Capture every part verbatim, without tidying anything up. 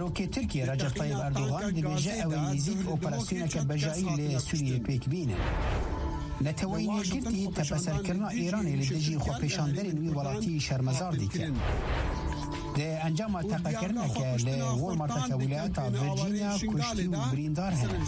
سروکی ترکیه رجب طیب اردوغان دبیجه او نزیک اپراسیون که بجایی لسوریه پیک بینه نتوی نگرتی تپسر کرنا ایرانی لدجی خو پیشاندرین وی ولاتی شرمزار دیکن ده انجام تقا کرنا که لولمارتا که ولایت ویرجینیا کشتی و بریندار هنه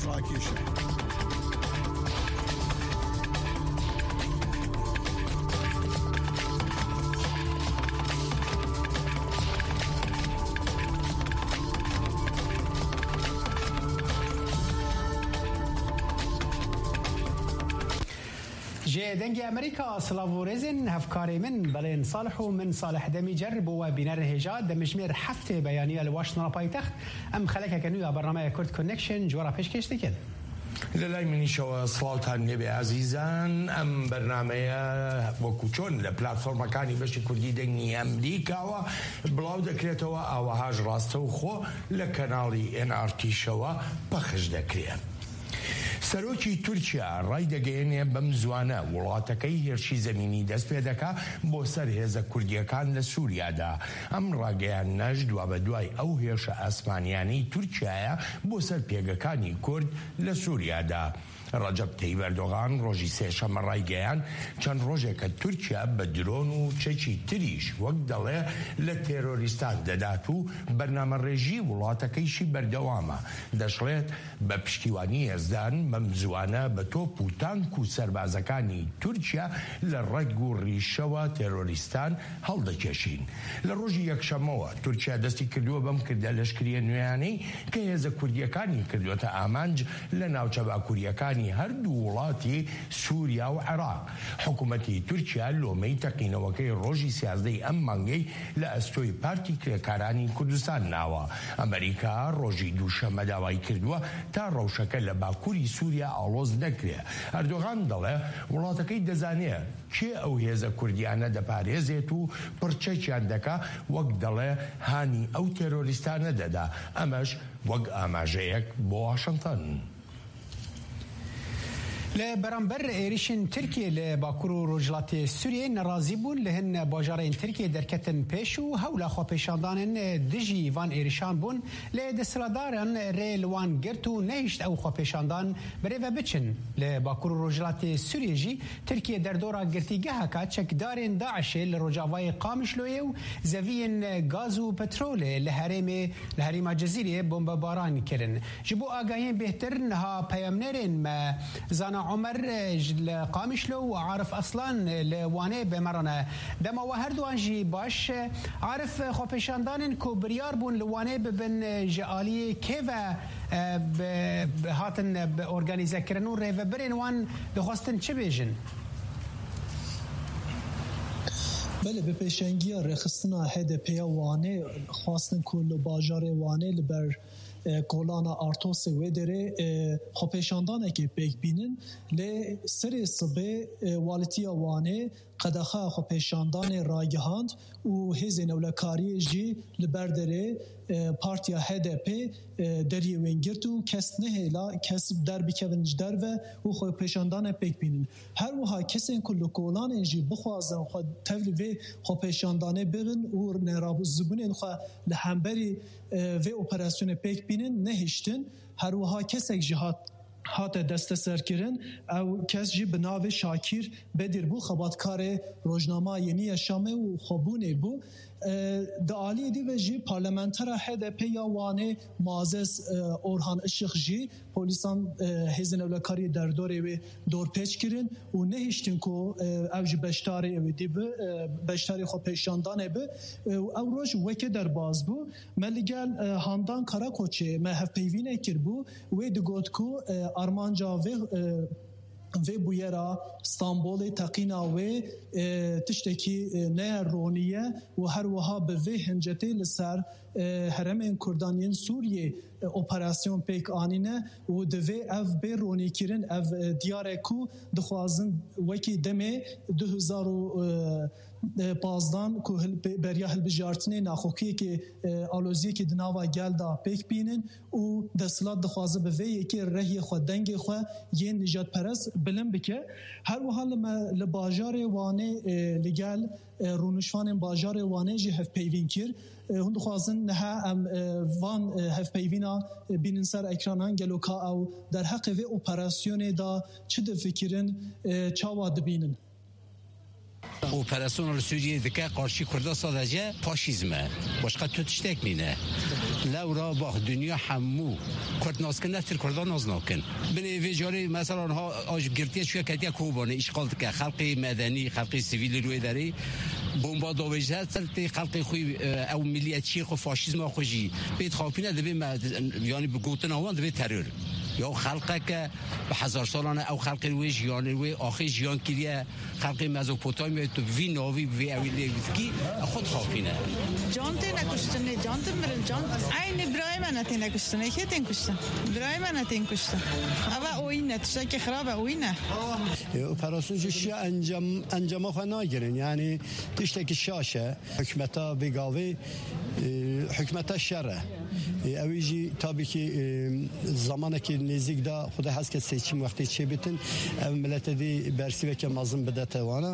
جه دنگ امریکا سلاوورزن هفکاری من بلین صالح و من صالح دمی جرب و بینر هجاد دمجمیر هفته بیانیه لواشنطن پایتخت ام خلکه کنویا برنامه کرد کنکشن جورا پیش کشتی کد لەلای منیشەوە سڵاوتان لێبێ عەزیزان ئەم بەرنامەیە وەکو چۆن لە پلاتفۆرمەکانی بەشی کوردی دەنگی ئەمریکاوە بڵاو دەکرێتەوە ئاوەهاش ڕاستە و خۆ لە کەناڵی ئێن ئار تیشەوە پەخش دەکرێت. سەرۆکی تورکیا ڕای دەگەیەنێ بەم زوانە وڵاتەکەی هێرشی زەمینی دەست پێ دەکا بۆ سەر هێزە کوردیەکان لە سووریادا. ئەم ڕاگەیانەش دوا بە دوای ئەو هێرشە ئاسمانیانەی تورکیایە بۆ سەر پێگەکانی کورد لە سووریادا. ڕەجەب تەیب ئەردۆغان ڕۆژی سێشەمە ڕایگەیان چەند ڕۆژێکە تورکیا بە درۆن و چەکی تریش وەک دەڵێ لە تێرۆریستان دەدات و بەرنامەڕێژی وڵاتەکەیشی بەردەوامە. دەشڵێت بە پشتیوانی هێزدان بەم زوانە بە تۆپ و تانک و سەربازەکانی تورکیا لە ڕەگ و ڕیشەوە تێرۆریستان هەڵدەکێشین. لە ڕۆژی یەکشەمەوە تورکیا دەستی کردووە بەم کردە لەشکریە نوێیانەی کە هێزە کوردیەکانی کردوێتە ئامانج لە ناوچە باکووریەکانی هەردوو وڵاتی سووریا و عێراق. حکوومەتی تورکیا لۆمەی تەقینەوەکەی ڕۆژی سیازدەی ئەم مانگەی لە ئەستۆی پارتی کرێکارانی کوردستان ناوە. ئەمریکا ڕۆژی دووشەمە داوای کردووە تا ڕەوشەکە لە باکووری سووریا ئاڵۆز نەکرێ. ئەردۆغان دەڵێ وڵاتەکەی دەزانێت کێ ئەو هێزە کوردیانە دەپارێزێت و پڕچەکیان دەکا وەک دەڵێ هانی ئەو تێرۆریستانە دەدا. ئەمەش وەک ئاماژەیەک بۆ واشنگتن. لبرانبر ایریشن ترکیه لباکور و رجلات سوریه نرازی بون لهن باجارین ترکیه درکتن پیش و هولا خو پیشاندانن دجی وان ایریشان بون لدسلادارن ریل وان گرتو نهشت او خو پیشاندان بره و بچن لباکور و رجلات سوریه جی ترکیه در دورا گرتیگه هکا چکدارین داعش لرجاوای قامشلویه و زوین گاز و پترول لحریم لحریم جزیره بمباران کرن. جبو آگاهین بهتر نها پیامنرین ما زانا عمر قامشلو وعارف اصلا لوانه بمرنا دما وهردوان جي باش عارف خو پیشاندان کو بریار بون لوانه ببن جالي كيفا هاتن اورغانيزا كرنو ريف برين وان دخواستن چه بیجن بله به پیشنگی رخصتنا هدپی وانه خواستن کل باجار وانه لبر کولانا آرتوس و دره خپیشاندانه که پیک بینن ل سری صبح والتی وانه قدخه خپیشاندان راگهاند و هزین اولکاری جی لبردره پارتیا هدپ دری وینگرتو کس نهلا کس در بکونج در و و خپیشاندان پیک بینن هر وها کسین کل کولان جی بخوازن خود تفلی و خپیشاندانه ببن و نراب زبون خو لهمبری و اپراسیون پیک بینن نهشتن هر وها کسک جهات هات دست سرکرن او کس جی بناو شاکیر بدر بو خباتکار روزنامه یعنی شامه و خبونه بو د عالی دی و جی پارلمانتر هدپ یا وانه معزز اورهان اشخ جی پولیسان هزن اولکاری در دوره و دور پیچ کرن و نهشتن کو او جی بشتاری و دی به بشتاری خو پیشاندانه به او روش وکه در باز بو ملگل هاندان کاراکوچه ما هف پیوینه کر بو و دگوت کو آرمانجا و و بویرا استانبول تقینا و تشتکی نه رونیه و هر وها به و هنجته لسر هرم کردانین سوریه اپراسیون پیک آنینه و دوی اف به رونی کرن اف دیاره کو دخوازن وکی دمه دو هزار و پازدان که بریا هلبجارتنه ناخوکی که آلوزی که دناوا گل دا پیک بینن و دستلات دخوازه به وی یکی رهی خود دنگ خود یه نجات پرست بلن بکه هر وحال لباجار وانه لگل رونشوان باجار وانه جه هف پیوین کر هند خوازن نه ام وان هف پیوینا بینن سر اکرانان گلوکا او در حق و اپراسیون دا چه دفکرن چاوا دبینن اپراسیون سوریه دکه قارشی کرده سادجه پاشیزمه باشقه تو تشتک نینه لورا با دنیا همو کرد ناز کن نتر کردان ناز ناکن بنی ویجاری مثلا ها آج گرتیه شویه کتیه کوبانه اشغال دکه خلقی مدنی خلقی سیویل روی داری بمبا دویجه سرتی خلقی خوی او ملیتی خو فاشیزم خوشی بیت خاپینه دبی یعنی بگوتن آوان دبی ترور یا خلقه که به هزار سالانه او خلق روی جیان روی آخر جیان کلیه خلق مزوپوتامیا تو وی ناوی وی اویلی کی خود خاپینه جانت نکشتنه جانت مرن جانت عین برای من نتین نکشتنه که تین کشتن برای من نتین کشتن اما اوینه تشتا که خرابه اوینه اپراسیون جوشی انجام انجام خوانا گیرن یعنی تشتا که شاشه حکمتا بگاوی حکمتا شره اویجی تابی که زمانه که نزدیک دا خدا هست که سیچیم وقتی چه بیتن ملت دی برسی و که مازن بده توانا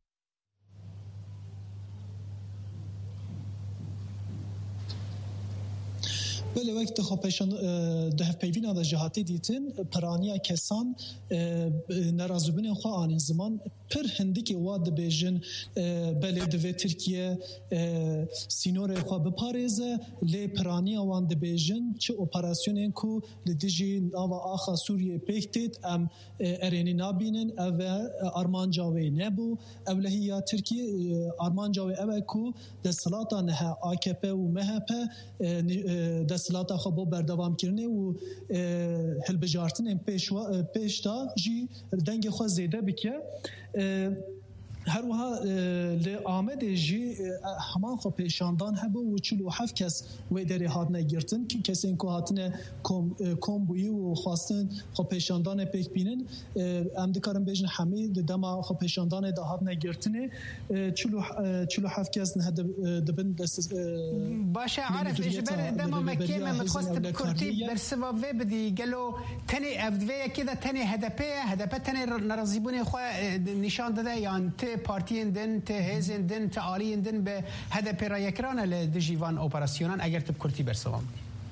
بله وقت خواهشان ده پیوین آده جهاتی دیتن پرانیا کسان نرازوبین خواه آنین زمان پر هندی که واد بیجن بله دوی ترکیه سینور خواه بپاریزه لی پرانیا وان ده بیجن چه اپراسیونین کو لدیجی ناوا آخا سوریه پیکتید ام ارینی نابینن او ارمانجاوی نبو او لحیا ترکیه ارمانجاوی او کو دستلاتا نه آکپه و مهپه دستلاتا خو بو بردوام کرنه و هلبجارتن پیش پیش دا جی دنگ خو زیده بکه هر وها ل آمد جی همان خو پیشاندان هبو و چلو هفت کس و دری هات نگرتن که کسی این که هاتن کم بویی و خواستن خو پیشاندان پیک بینن ام دکارم بیجن همه دما خو پیشاندان دا هات نگرتنه چلو چلو هفت کس نه دبن دست باشه عارف اجبر دما مكي ما متخصص بكرتي برسوا في بدي قالوا تاني افدويه كده تاني هدفه هدفه تاني نرزيبوني خو نشان داده يعني پارتیین دن ته هزن دن ته آلیین دن به هدف رایکران لدجیوان اپراسیونان اگر تب کرتی برسوام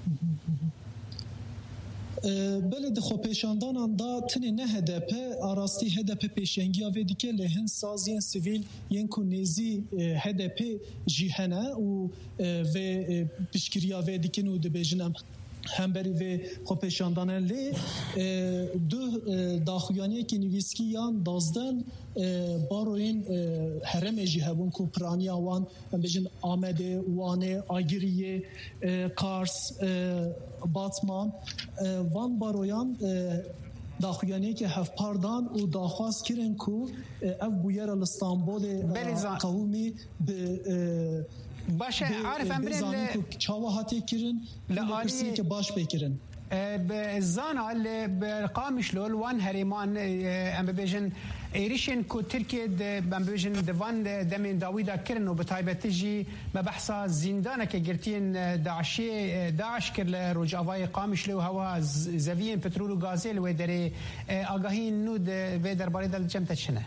بله دخو پیشاندان دا تنی نه هدف آراستی هدف پیشنگی آویدی که لهن سازین سیویل ینکو نیزی هدف جیهنه و و پیشگیری آویدی که نو دبیجنم هم بری و خو پیشاندانه لی دو داخویانی که نویسکی یان دازدن باروین حرم اجی هبون کو پرانی آوان بجن آمده وانه آگیریه کارس باتمان وان بارویان داخویانی که هف پاردان و داخواست کرن کو اف بویر الاستانبول قومی به باشه عارف امرين چاوهاتی کرن لکرسی که باش بکرن بزانا اللي برقامش لول وان هريمان ام بيجن ايريشن كو تركيا ام بيجن دفان دمين داويدا كرن وبتايبتجي ما بحثا زندانه كجرتين داعشي داعش كر رجاوي قامش له هوا زفين بترول وغازيل ودري اگاهين نود في درباري دل جمت شنه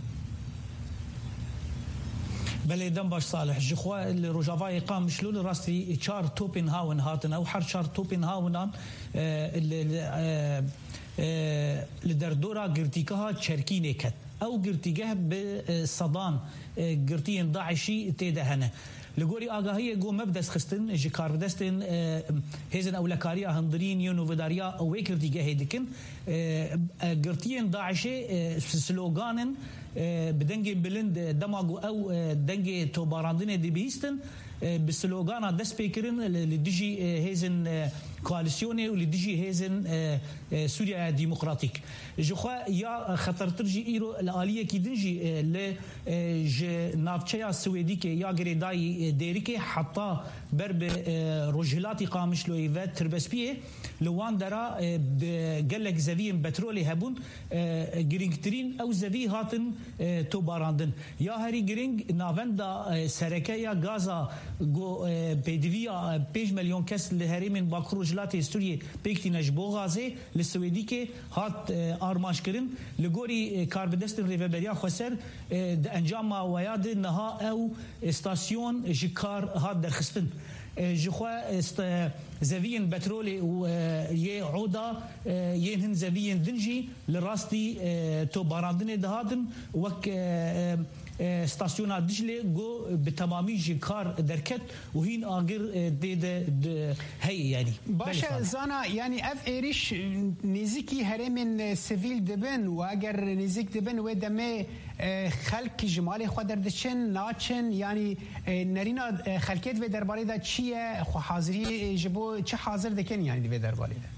بله دم باش صالح جخوا الرجافاي قام مشلول راستي تشار توبن هاون هاتن او حر تشار توبن هاونان لدردورا قرتيكها تشركيني كت او قرتيكها بصدام قرتين داعشي تيدهنه لگوری آگاهی گو مبدس خستن جکار دستن هزن اولکاریا هندرین یونو وداریا او وکردیگه هیدکن قرتين داعشي سلوغانن بدنگ بلند دماغو او دنگ توباراندن دي بيستن بسلوغانا دس بيكرن لديجي هيزن كواليسيوني ولديجي هيزن سوريا ديمقراطيك جخوا يا خطر ترجي ايرو الاليه كي دنجي ل ج نافچيا سويديكي يا غريداي ديريكي حتى برب روجلاتي قامش لو ايفات تربسبيه لوان درا بقلك زفين بترولي هبون جرينكترين او زفي هاتن توباراندن يا هري جرينج نافندا سركيا غازا جو بيدفيا بيج مليون كاس لهري من باكرو رجلات سوریه پیکتی نجبو غازه لسویدی که هات آرمانش کرن لگوری کاربدست ریوبریا خسر انجام ویاد نها او استاسیون جکار هات درخستن جخوا است زوین بترولي ويه عودا ينهن زوين دنجي لراستي تو باراندن دهادن وك استاسيونات دجله جو بتمامي جكار دركت وهين اغر ديد هي يعني باشا زانا يعني اف ايريش نيزيكي هرمن سيفيل دبن واگر نيزيك دبن ودمه خلق جمالي خودر دچن ناچن يعني نرينا خلقيت و درباري دا چيه خو حاضري جبو چه حاضر دكن يعني دي درباري دا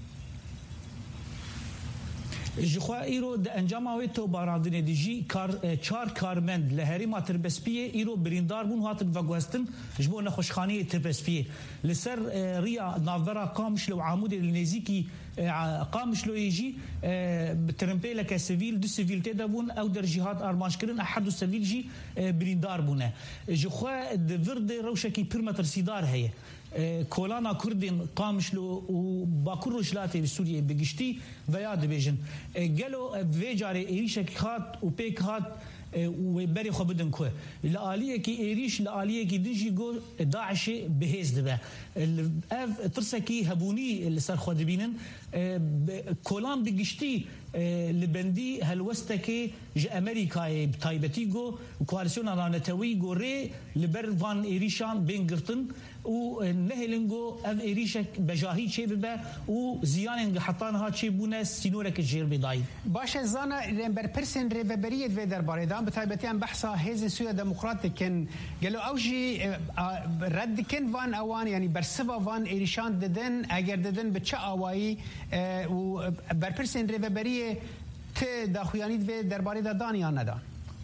جخوا ایرو د انجام اوی تو باراندن دیجی کار چار کارمند لهری ما تربسپیه ایرو بریندار بون هاتن وگوستن جبو نخوشخانه تربسپیه لسر ریا نافرا قامشلو عمود النزیکی قامشلو يجي ترمبي لك سيفيل دو سيفيل تدبون او در جهات ارمانش كرن احد السيفيل جي بريندار بونه جخوا دفرد روشكي بيرمتر سيدار هي كولانا كردين قامشلو وباكر رجلاتي بسوريا بقشتي وياد بيجن قالوا فيجاري ايشك هات وبيك هات وبري خو بدن كو الاليه كي ايريش الاليه كي دجي جو داعش بهز دبا اف ترسكي هبوني اللي صار خو دبينن كولان بقشتي لبندي هلوستكي ج امريكا بتايبتي جو كواليسيون رانتوي جو ري لبرفان ايريشان بين قرطن ونهلنجو اف ايريشك بجاهي شي ببا وزيان حطانها شي بونا سينورك الجير بيضاي باشا زانا ريمبر بيرسن ريفبريه في درباري دام بتايبتيان بحثا هيز سويا ديمقراطيك كان قالوا اوجي رد كن فان اوان يعني برسفا فان ايريشان ددن اگر ددن بتشا اواي وبر بيرسن ريفبريه ت داخويانيت في درباري دا دانيا ندا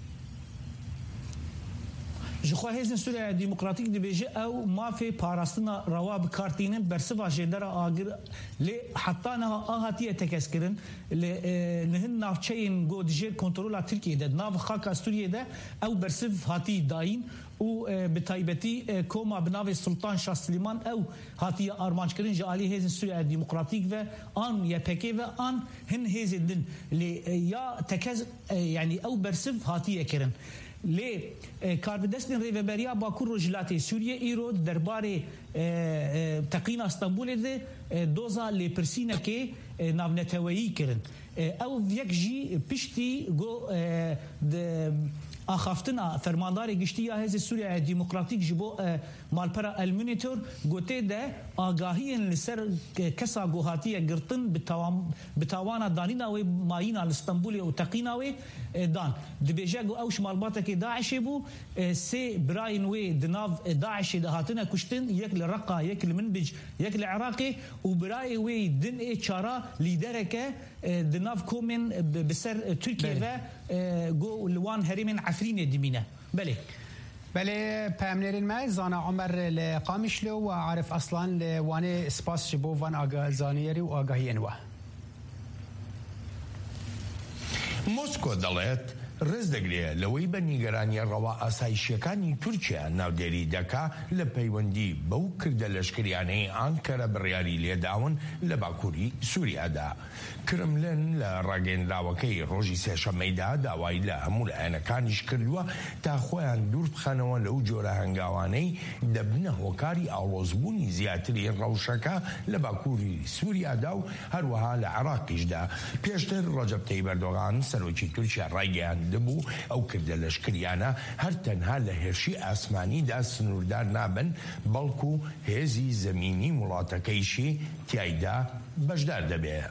جخوا هزن سوريا ديمقراطيك دي بيجي او ما في باراستنا رواب كارتينن برسفا جدرا اگر لي حطانها اهاتيه تكسكرن لهن نافچين جو دجي كنترولا تركيا ده ناف خاكا سوريا ده او برسف هاتي داين و بتايبتي كوما بناوي السلطان شاه سليمان او هاتي ارمانش كرن جالي هزن سوريا ديمقراطيك و ان يا بكي و ان هن هزن دن لي يا تكز يعني او برسف هاتي كرن لي كاربدستن ريفبريا باكور رجلاتي سوريا ايرو درباري تقينا اسطنبول ده دوزا لي برسينا كي نابنتوي كرن او يك جي بشتي جو اخافتنا فرماندار گشتیا هز سوریا ديمقراطيك جبو مالپرا المونيتور گوته ده آگاهين لسر كسا گوهاتيه گرتن بتاوان بتاوانا دانينا و ماينا الاسطنبول او تقينا و دان دبيجا گو اوش مالباتا كي داعش بو سي براين و دناف داعش دهاتنا كشتن يك لرقه يك المنبج يك العراقي وبراي و دن اي چارا ليدرك دناف كومن بسر تركيا و جو لوان هرمن عفرين دمينه بله بله پامنرین ما زانا عمر لقامشلو وعارف اصلا لوانه سپاس جبو وان آگاه زانیری و آگاهی انوه موسكو دەڵێت ڕێز دەگرێت لەوەی بە نیگەرانی ڕەوا ئاسایشیەکانی تورکیا ناودێری دەکا لە پەیوەندی بەو کردە لەشکریانەی ئانکەرە بڕیاری لێداون لە باکووری سووریادا. کرملن لە ڕاگەیەنراوەکەی ڕۆژی سێشەممەیدا داوای لە هەموو لایەنەکانیش کردووە تا خۆیان دوور بخەنەوە لەو جۆرە هەنگاوانەی دەبنە هۆکاری ئاڵۆزبوونی زیاتری ڕەوشەکە لە باکووری سووریادا و هەروەها لە عێراقیشدا. پێشتر ڕەجەب تەیب ئەردۆغان سەرۆکی تورکیا ڕایگەیاند دبو او کردە لەشکریانە هەر تەنها لە هێرشی ئاسمانیدا سنووردار نابن بەڵکو هێزی زەمینی وڵاتەکەیشی تیایدا بەشدار دەبێت.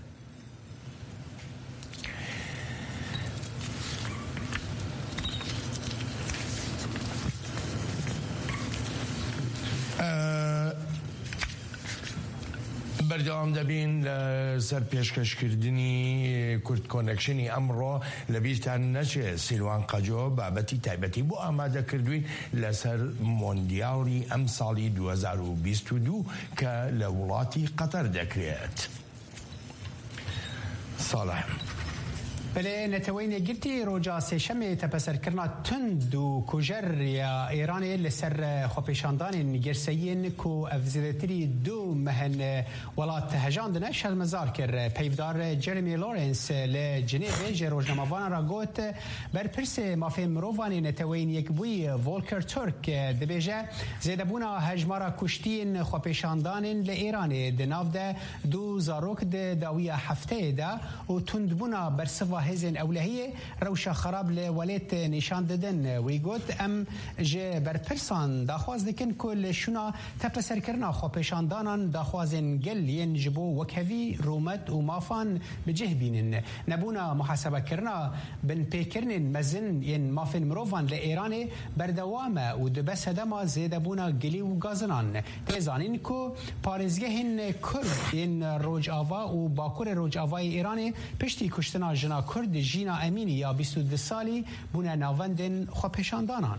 بەردەوام دەبین لەسەر پێشکەشکردنی کورد کۆنەکشنی ئەمڕۆ لەبیرتان نەچێت سیروان قەجۆ بابەتی تایبەتی بۆ ئامادەکردوین لەسەر مۆندیاڵی ئەم ساڵی دوو هەزار و بیست و دوو کە لە وڵاتی قەتەر دەکرێت. ساڵح بله نتوین گرتی روجا سشم تپسر کرنا تند و کجر یا ایرانی لسر خوپیشاندان نگرسین کو افزیدتری دو مهن ولات هجاندنه شرمزار کر پیفدار جرمی لورنس لجنیو جروجناموان را گوت بر پرس مافی مروانی نتوین یک بوی ولکر ترک دبیجه زیدبونا هجمارا کشتین خوپیشاندان لایرانی دناف ده دو زاروک ده داوی هفته ده و تندبونا برسوا هزن اولهیه روشا خراب لولیت نشان ددن ویگوت ام جه بر پرسان داخواز دکن کل شونا تپسر کرنا خوپیشاندانان داخوازن گل ین جبو وکهوی رومت و مافان بجه بینن نبونا محاسبه کرنا بن پیکرنن مزن ین مافن مروفان لایرانی بردوامه و دبس هدما زیده بونا گلی و گازنان تیزانین کو پارزگهن کرد ین روج آوا و باکور روج آوای ایرانی پشتی کشتنا جنا کرد جینا امینی یا بیست و دو سالی بونا ناوندن خوپیشاندانان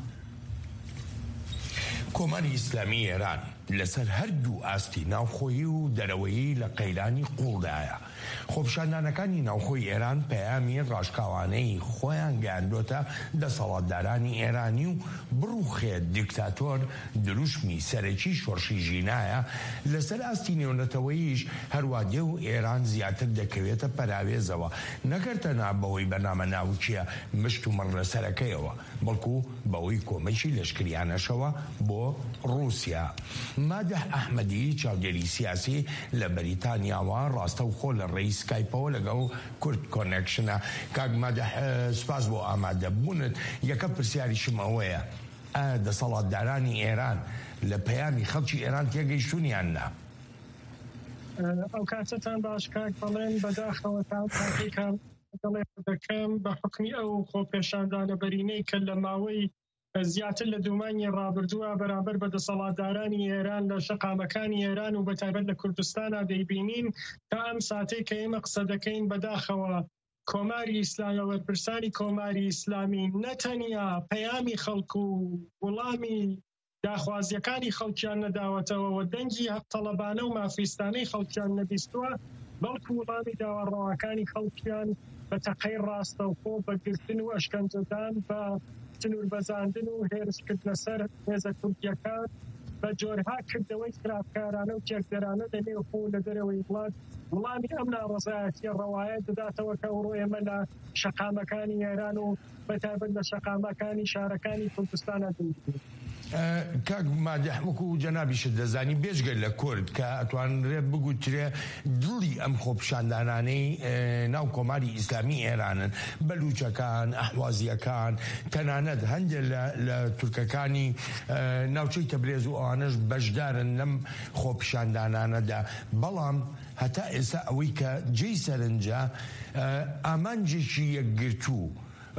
کۆماری ئیسلامی ئێران لەسەر هەردوو ئاستی ناوخۆیی و دەرەوەیی لە قەیرانی قوڵدایە. خۆپیشاندانەکانی ناوخۆی ئێران پەیامی ڕاشکاوانەی خۆیان گەیاندۆتە دەسەڵاتدارانی ئێرانی و بڕوخێت دیکتاتۆر دروشمی سەرەکی شۆڕشی ژینایە لەسەر ئاستی نێونەتەوەییش هەروە دێ و ئێران زیاتر دەکەوێتە پەراوێزەوە نەکەرتەنها بەوەی بەنامە ناوچیە مشت و مەڕلەسەرەکەیەوە بەڵکو بەوەی کۆمەکی لەشکریانەشەوە بۆ رووسیا. مادح ئەحمەدی چاودێری سیاسی لە بەریتانیاوە ڕاستە و خۆ لە ڕێی سکایپەوە لەگەڵ کورد کۆنێکشنە. کاک مادح سپاس بۆ ئامادەبوونت. یەکە پرسیاریشم ئەوەیە ئایا دەسەڵاتدارانی ئێران لە پەیامی خەڵکی ئێران تێگەیشتوونیان نا؟ ئەو کاتتان باش کاک بەڵێن بەداخەوە تا کاتێکان دەڵێ دەکەم بە حکمی ئەو خۆپێشاندانە بەرینەی کە لە ماوەی زیاتر لە دومانی ڕابردووە بەرامبەر بە دەسەڵاتدارانی ئێران لە شەقامەکانی ئێران و بەتایبەت لە کوردستانە دەیبینین تا ئەم ساتەی کە ئێمە قسە دەکەین بەداخەوە کۆماری ئیسلامی وەرپرسانی کۆماری ئیسلامی نەتەنیا پەیامی خەڵکو و وەڵامی داخوازیەکانی خەڵکیان نەداوەتەوە و دەنگی هەقتەڵەبانە و مافیستانەی خەڵکیان نەبیستووە بەڵکو وەڵامی داوەڕەوەکانی خەڵکیان بە تەقەی ڕاستەوخۆ بەگرتن و ئەشکەنجەدان بە تنور بەزاندن و هێرشکرد لەسەر هێزە کوردیەکان بە جۆرها کردەوەی خراپکارانە و تێکدەرانە لەنێو خۆ لە دەرەوەی وڵات وڵامی ئەم ناڕەزایەتیە ڕەوایەت دەداتەوە کە ئەوڕۆ ئێمە لە شەقامەکانی ئێران و بەتایبەت لە شەقامەکانی شارەکانی کوردستانە دەنگین. کاک مادح وەکو جەنابیشت دەزانی بێژگە لە کورد کە ئەتوانرێت بگوترێ دڵی ئەم خۆپیشاندانانەی ناو کۆماری ئیسلامی ئێرانن بەلوچەکان ئەحوازیەکان تەنانەت هەندێک لە تورکەکانی ناوچەی تەبرێز و ئەوانەش بەشدارن لەم خۆپیشاندانانەدا بەڵام هەتا ئێستا ئەوەی کە جێی سەرنجە ئامانجێکی یەکگرتوو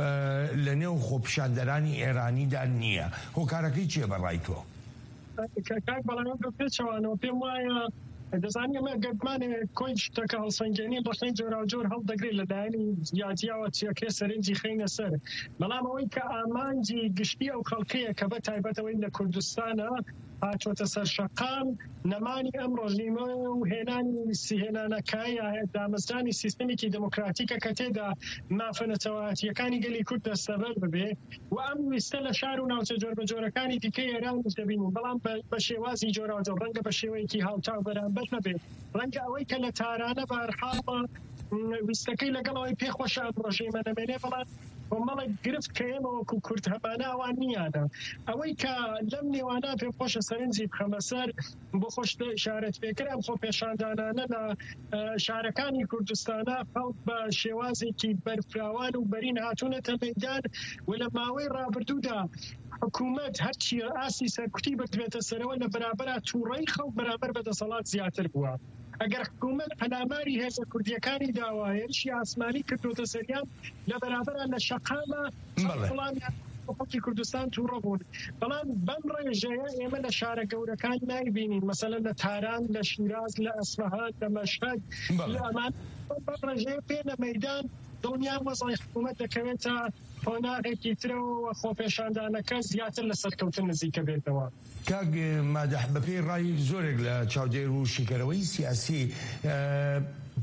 لە نێو خۆپیشاندەرانی ئێرانیدا نییە. هۆکارەکەی چییە بەڕای تۆ؟ کاک بەڵام پێچەوانەوە پێم وایە دەزانانی ئەمە گەرمانێ کۆی شتەکە هەڵسەنگێنی بەخەی جۆراوجۆر هەڵدەگرێت لەلایەنی زیاتیاوە چیەکێ سەرنجی خینە سەر بەڵام ئەوەی کە ئامانجی گشتی ئەو خەڵکەیە کە بە تایبەتەوەی لە کوردستانە هاتوۆتە سەر شەقام نەمانی ئەم ڕۆژنیمە و هێنانی هێنانەکای دامەزرانی سیستەمێکی دموکراتیکە کە تێدا مافەنەتەوەتیەکانی گەلی کورد دەستەبەر ببێ و ئەم ویستە لە شار و ناوچە جۆربەجۆرەکانی دیکەی ئێرانش دەبینین بەڵام بە شێوازی جۆراوجۆر ڕەنگە بە شێوەیەکی هاوتاو بەرامبەر نەبێت ڕەنگە ئەوەی کە لە تارانە بەهەرحاڵ ویستەکەی لەگەڵەوەی پێخۆشە ئەم ڕۆژەیمە نەمێنێ بەڵام کۆمەڵێک گرفت کە ئێمە وەکو کورد هەبانە ئەوان نیانە ئەوەی کە لەم نێوانە پێم خۆشە سەرنجی بخەمە سەر بۆ خۆش شارەت پێکر ئەم خۆپێشاندانانە لە شارەکانی کوردستانە خەڵک بە شێوازێکی بەرفراوان و بەرین هاتوونەتە مەیدان و لە ماوەی ڕابردوودا حکوومەت هەرچی ئاسی سەرکوتی بردوێتە سەرەوە لە بەرابەرە تووڕەی خەڵک بەرامبەر بە دەسەڵات زیاتر بووە. ئەگەر حکوومەت پەلاماری هێزە کوردیەکانی داوایەشی ئاسمانی کردوتە سەریان لە بەرابەرە لە شەقامە وڵامی خەڵکی کوردستان تووڕە بوون بەڵام بەم ڕێژەیە ئێمە لە شارە گەورەکان نایبینین مەسەلەن لە تاران لە شیراز لە ئەسفەهان لە مەشهەد لە ئەمان بەم ڕێژەیە پێنە مەیدان دڵنیان وەزای حکوومەت دەکەوێتە هۆنارێکی ترەوە خۆپێشاندانەکە زیاتر لە سەرکەوتن نزیکە بێتەوە. کاک مادح بەپێی ڕای زۆرێک لە چاودێر و شیکەرەوەی سیاسی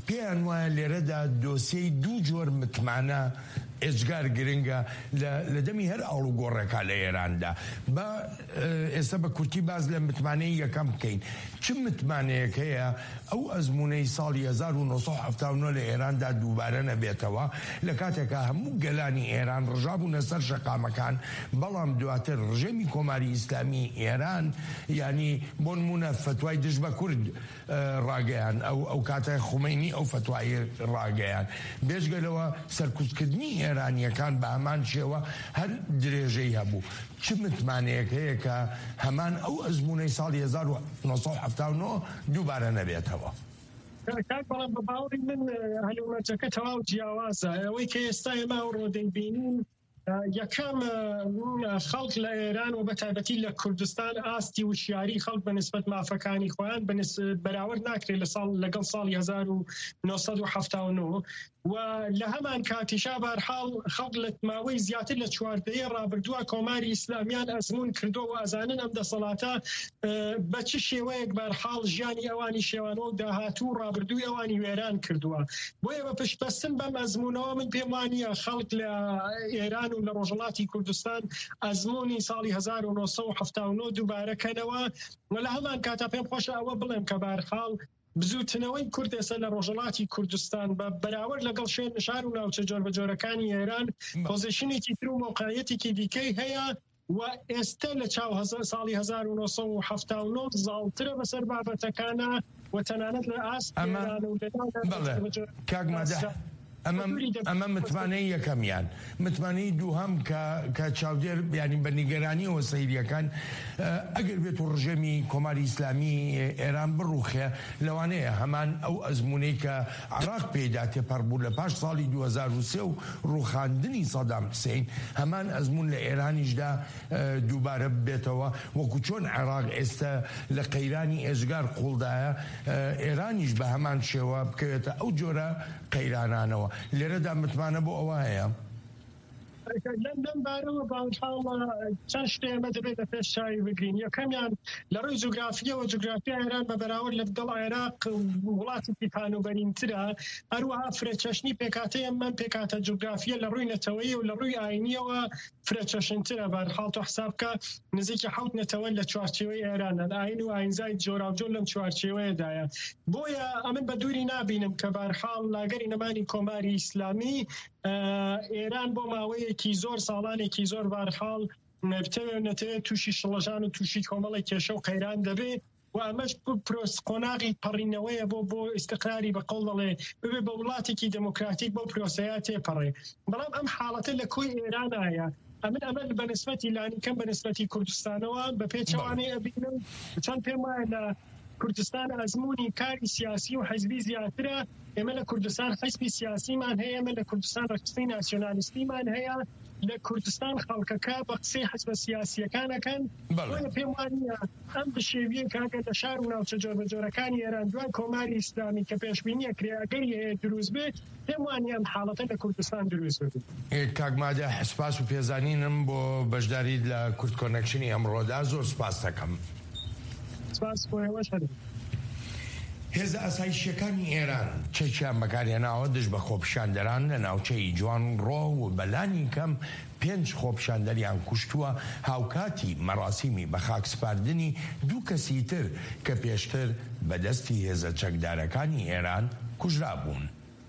پێیان وایە لێرەدا دۆسیەی دوو جۆر متمانە ئێجگار گرنگە لە دەمی هەر ئاڵ و گۆڕێکا لە ئێراندا. بە ئێستا بە کورتی باز لە متمانەی یەکەم بکەین. چ متمانەیەک هەیە ئەو ئەزمونەی ساڵی هەزار و نۆ سەد و هەفتاد و نۆ لە ئێراندا دووبارە نەبێتەوە لە کاتێکا هەموو گەلانی ئێران ڕژابوونە سەر شەقامەکان، بەڵام دواتر ڕژێمی کۆماری ئیسلامی ئێران ینی بۆ نمونە فتوای دژ بە کورد ڕاگەیان، ئەو کاتە خومینی ئەو فتوای ڕاگەیان، بێژگەلەوە سەرکوتکردنی ئێرانیەکان بە هەمان شێوە هەر درێژەی هەبوو. چ متمانەیەک هەیە کە هەمان ئەو ئەزمونەی ساڵی هەزار و نۆ سەد و هەفتاد و نۆ دووبارە نەبێتەوە؟ کاک بەڵام بە باوەڕی من هەلومەرجەکە تەواو جیاوازە. ئەوەی کە ئێستا ئێمە ئەوڕۆ دەیبینین یەکەم خەڵک لە ئێران و بەتایبەتی لە کوردستان ئاستی وشیاری خەڵک بە نسبەت مافەکانی خۆیان بەراورد ناکرێت لەگەڵ ساڵی هەزار و نۆ سەد و هەفتاد و نۆ و لە هەمان کاتیشا بەرحاڵ خەڵک لە ماوەی زیاتر لە چواردەیە ڕابردووە کۆماری ئیسلامیان ئەزمون کردەوە و ئەزانن ئەم دەسەڵاتە بە چ شێوەیەک بەرحاڵ ژیانی ئەوانی شێوانەوە و داهاتوو ڕابردووی ئەوانی وێران کردووە. بۆیە بە پشتبەستن بەم ئەزمونەوە من پێم وانییە خەڵک لە ئێران و لە ڕۆژهەڵاتی کوردستان ئەزموونی ساڵی هەزار و نۆ سەد و هەفتاد و نۆ دووبارەکەنەوە و لە هەمان کاتا پێم خۆشە ئەوە بڵێم کە بەرحاڵ بزوتنەوەی کورد ئێستا لە ڕۆژهەڵاتی کوردستان بە بەراورد لەگەڵ شوێن شار و ناوچە جۆربەجۆرەکانی ئێران پۆزیشنێکی تر و مۆقعیەتێکی دیکەی هەیە و ئێستا لە چاو ساڵی هەزار و نۆ سەد و هەفتاد و نۆ زاڵترە بەسەر بابەتەکانە و تەنانەت لە ئاستی ئێران و کاک مادە ئەمە متمانەی یەکەمیان. متمانەی دووهەم کە چاودێر ینی بە نیگەرانیەوە سەیریەکان ئەگەر بێت و ڕژێمی کۆماری ئیسلامی ئێران بڕوخێ لەوانەیە هەمان ئەو ئەزمونەی کە عێراق پێدا تێپەڕ بوو لە پاش ساڵی دوو هەزار و سێ و ڕوخاندنی سەدام حوسێین هەمان ئەزمون لە ئێرانیشدا دووبارە بێتەوە، وەکو چۆن عێراق ئێستا لە قەیرانی ئێژگار قوڵدایە ئێرانیش بە هەمان شێوە بکەوێتە ئەو جۆرە قەیرانانەوە. لێرەدا متمانە بۆ ئەوە هەیە لەم بارەوە باڵحاڵە چەند شتێ ئێمە دەبێت لە پێش چاوی بگرین. یەکەمیان لە ڕووی جوگرافیەوە جوگرافیا ئێران بە بەراورد لە دڵ عێراق وڵاتێکی پانوبەرینترە، هەروەها فرەچەشنی پێکاتەیە من پێکاتە جوگرافیە لە ڕووی نەتەوەیی و لە ڕووی ئاینیەوە فرەچەشنترە. بەرحاڵ تۆ حسابکە نزیکی حەوت نەتەوە لە چوارچێوەی ئێرانە، ئاین و ئاینزای جۆراوجۆر لەم چوارچێوەیەدایە. بۆیە ئەمن بە دووری نابینم کە بەرحاڵ لاگەری نەمانی کۆماری ئیسلامی ئێران بۆ ماوەیەکی زۆر ساڵانێکی زۆر بەرحاڵ نەتەوێت تووشی شڵەژان و تووشی کۆمەڵی کێشە و قەیران دەبێت و ئەمەش قۆناغی پەڕینەوەیە بۆ بۆ ئیستقراری بە قەڵ دەڵێ ببێ بە وڵاتێکی دموکراتیک بۆ پرۆسەیە تێپەڕێ. بەڵام ئەم حاڵەتە لە کۆی ئێرانایە ئەمن ئەمە بە نسبەتی لانیکەم بە نسبەتی کوردستانەوە بە پێچەوانەیە ئەبینم چەند پێم وایە لە کوردستان ئەزمموی کاری سیاسی و حەزبی زیاترە. ئێمە لە کوردستان حەزبی سیاسیمان هەیە، ئێمە لە کوردستان ڕەخستەی ناسیۆنالیستیمان هەیە، لە کوردستان خەڵکەکە بە قسەی حەزبە سیاسیەکانەکەن. بۆیە پێم وانییە ئەم بشێویە کاکە لە شار و ناوچە جۆربەجۆرەکانی ئێران دوای کۆماری ئیسلامی کە پێشبینیە کرێ ئەگەری هەیە دروست بێت، پێم وانییە ئەم حاڵەتە لە کوردستان دروست بێت. کاک مادە سپاس و پێزانینم بۆ بەشداریت لە کورد کۆنەکشنی ئەمڕۆدا زۆر سپاس دەکەم. سپاس بۆیەوەش هەر هێزە ئاسایشیەکانی ئێران چێکیان بەکارهێناوە دژ بە خۆپیشاندەران لە ناوچەی جوان ڕۆ و بەلانی کەم پێنج خۆپیشاندەریان کوشتووە هاوکاتی مەراسیمی بە خاکسپاردنی دوو کەسی تر کە پێشتر بەدەستی هێزە چەکدارەکانی ئێران کوژرا بوون.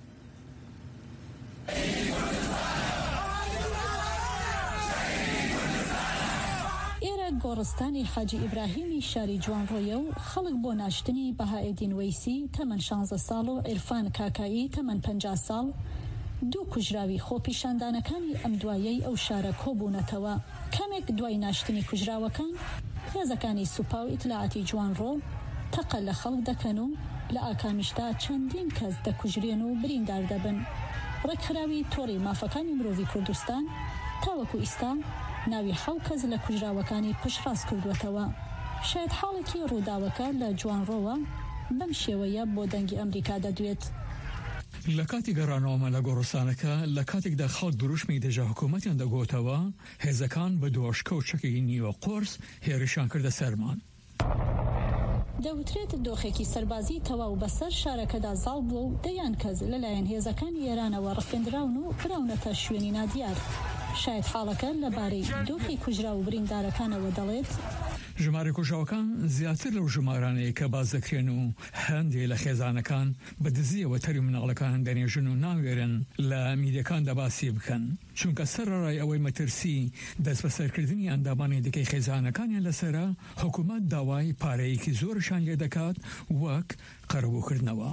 گۆڕستانی حاجی ئیبراهیمی شاری جوانڕۆیە و خەڵک بۆ ناشتنی بەهائێدین وەیسی تەمەن شانزە ساڵ و عێرفان کاکایی تەمەن پەنجا ساڵ دوو کوژراوی خۆپیشاندانەکانی ئەم دوایەی ئەو شارە کۆبوونەتەوە. کەمێک دوای ناشتنی کوژراوەکان هێزەکانی سوپا و ئیتلاعاتی جوانڕۆ تەقە لە خەڵک دەکەن و لە ئاکامیشدا چەندین کەس دەکوژرێن و بریندار دەبن. ڕێکخراوی تۆڕی مافەکانی مرۆڤی کوردستان تاوەکو ئیستا ناوی حەو کەس لە کوژراوەکانی پشتڕاست کردوێتەوە. شاید حاڵێکی ڕووداوەکە لە جوانڕۆوە بەم شێوەیە بۆ دەنگی ئەمریکا دەدوێت. لە کاتی گەڕانەوەمە لە گۆڕستانەکە لە کاتێکدا خەڵک دروشمی دەژە حکوومەتیان دەگۆتەوە، هێزەکان بە دۆشکە و چەکێکی نیوە قۆرس هێرشان کردە سەرمان. دەوترێت دۆخێکی سەربازی تەواو بەسەر شارەکەدا زاڵ بووە و دەیان کەس لەلایەن هێزەکانی ئێرانەوە ڕفێنراون و براونەتە شوێنی نادیار. شاید حاڵەکە لەبارەی دۆخی کوژرا و بریندارەکانەوە دەڵێت ژمارە کوژراوەکان زیاتر لەو ژمارانەیە کە باز دەکرێن و هەندێک لە خێزانەکان بە دزیەوە تەری مناڵەکان دەنێژن و ناوێرن لە میدیەکاندا باسی بکەن، چونکە سەرڕای ئەوەی مەترسی دەست بەسەرکردنی ئەندامانی دیکەی خێزانەکانیان لەسرە، حکوومەت داوای پارەیەکی زۆرشان لێ دەکات وەک قەرەبووکردنەوە.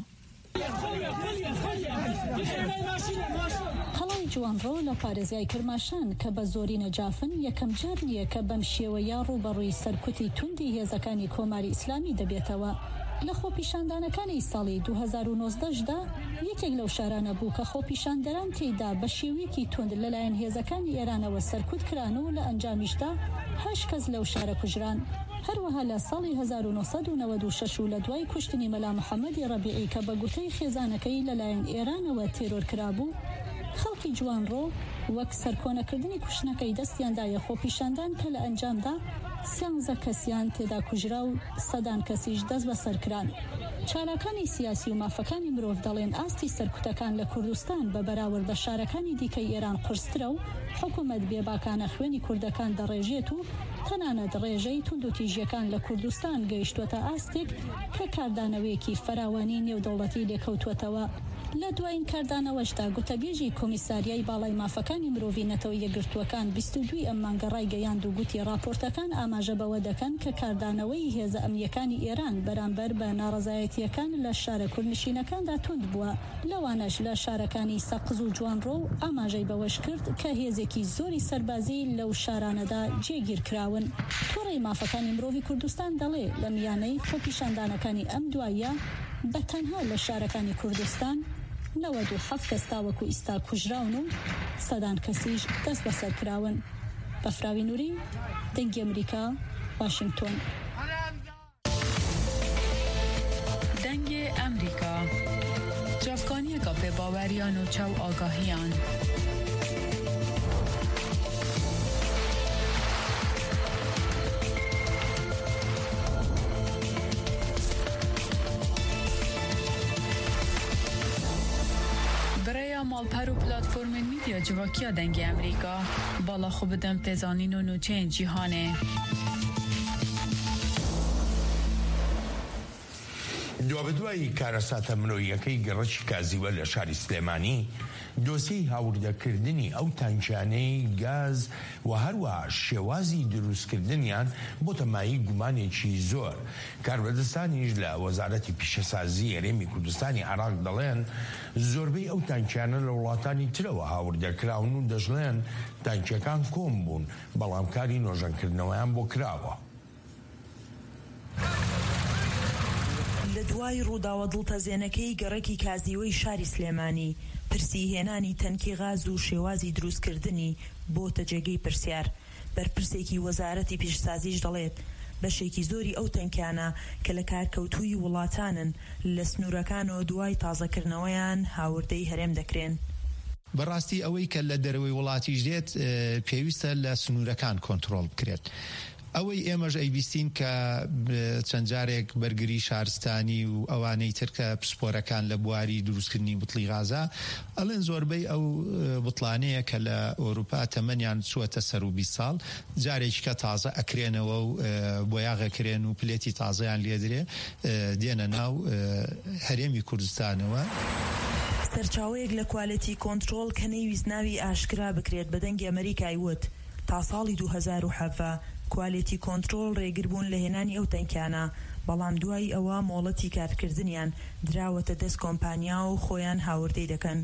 هەڵی جوانڕۆ لە پارێزگای کرماشان کە بە زۆری نەجافن یەکەم جار نییە کە بەم شێوەیە ڕوبەڕووی سەرکوتی توندی هێزەکانی کۆماری ئیسلامی دەبێتەوە. لە خۆپیشاندانەکانی ساڵی دوو هەزار و نۆزدەدا یەکێک لەو شارانە بوو کە خۆپیشاندەران تێیدا بە شێوەیەکی تند لەلایەن هێزەکانی ئێرانەوە سەرکوت کران و لە ئەنجامیشدا هەشت کەس لەو شارە کوژران. هەروەها لە ساڵی هەزار و نۆسەد و نەوەد و شەش و لە دوای کوشتنی مەلا محەممەدی ڕەبیعی کە بە گوتەی خێزانەکەی لەلایەن ئێرانەوە تێرۆر کرابوو، خەڵکی جوانڕۆ وەک سەرکۆنەکردنی کوشتنەکەی دەستیاندایە خۆپیشاندان کە لە ئەنجامدا سیانزە کەسیان تێدا کوژرا و سەدان کەسیش دەست بە سەرکران. چالاکانی سیاسی و مافەکانی مرۆڤ دەڵێن ئاستی سەرکوتەکان لە کوردستان بە بەراورد بە شارەکانی دیکەی ئێران قرسترە و حکوومەت بێباکانە خوێنی کوردەکان دەڕێژێت و تەنانەت ڕێژەی تند و تیژیەکان لە کوردستان گەیشتوەتە ئاستێک کە کاردانەوەیەکی فراوانی نێودەوڵەتی لێکەوتوەتەوە. لە دوایین کاردانەوەشدا گوتەبێژی کۆمیساریای باڵای مافەکانی مرۆڤی نەتەوە یەکگرتووەکان بیست و دوی ئەم مانگە ڕایگەیاند و گوتی راپۆرتەکان ئاماژە بەوە دەکەن کە کاردانەوەی هێزە ئەمنیەکانی ئێران بەرامبەر بە ناڕەزایەتیەکان لە شارە کوردنشینەکاندا تند بووە. لەوانەش لە شارەکانی سەقز و جوانڕۆ و ئاماژەی بەوەش کرد کە هێزێکی زۆری سەربازی لەو شارانەدا جێگیر کراون. تۆڕی مافەکانی مرۆڤی کوردستان دەڵێ لە میانەی خۆپیشاندانەکانی ئەم دوایە بە تەنها لە شارەکانی کوردستان نەوەد و حەفت کەس تاوەکو ئیستا کوژراون و سەدان کەسیش دەست بەسەر کراون. بەفراوی نووری، دەنگی ئەمریکا، واشنگتۆن. دەنگی ئەمریکا، جافکانیەکە پێباوەریان و چاو ئاگاهیان. مالپەر و پلاتفۆرمên میدیا civakîya dengê Amerîka bala xwe bidin pêzanîn û nûçeyên cîhanê. دوابەدوای کارەساتە مرۆییەکەی گەڕەکی کازیوە لە شاری سلێمانی، دۆسیی هاوردەکردنی ئەو تانکیانەی گاز و هەروە شێوازی دروستکردنیان بۆ تەمایی گومانێکی زۆر. کاربەدەستانیش لە وەزارەتی پیشەسازی هەرێمی کوردستانی عێراق دەڵێن زۆربەی ئەو تانکیانە لە وڵاتانی ترەوە هاوردەکراون و دەژڵێن تانکیەکان کۆم بوون، بەڵام کاری نۆژەنکردنەوەیان بۆ کراوە. لە دوای ڕووداوە دڵتەزێنەکەی گەڕێکی کازیوەی شاری سلێمانی، پرسی هێنانی تەنکی غاز و شێوازی دروستکردنی بۆتە جێگەی پرسیار. بەرپرسێکی وەزارەتی پیشسازیش دەڵێت بەشێکی زۆری ئەو تەنکیانە کە لە کارکەوتووی وڵاتانن لە سنوورەکان و دوای تازەکردنەوەیان هاوردەی هەرێم دەکرێن. بەڕاستی ئەوەی کە لە دەرەوەی وڵاتیش دێت پێویستە لە سنوورەکان کۆنتڕۆڵ بکرێت. ئەوەی ئێمەش ئەیبیستین کە چەند جارێک بەرگری شارستانی و ئەوانەی ترکە پسپۆرەکان لە بواری دروستکردنی بوتڵی غازا ئەڵێن زۆربەی ئەو بوتڵانەیە کە لە ئۆروپا تەمەنیان چووەتە سەر و بیست ساڵ جارێکی کە تازە ئەکرێنەوە و بۆیاغەکرێن و پلێتی تازەیان لێدرێ دێنە ناو هەرێمی کوردستانەوە. سەرچاوەیەک لە کوالەتی کۆنتڕۆڵ کە نەیویست ناوی ئاشکرا بکرێت بە دەنگی ئەمریکای وت تا ساڵی دوو هەزار و حەڤە کوالێتی کۆنتڕۆڵ ڕێگربوون لە هێنانی ئەو تەنکیانە، بەڵام دوای ئەوە مۆڵەتی کارکردنیان دراوەتە دەست کۆمپانیا و خۆیان هاوردەی دەکەن.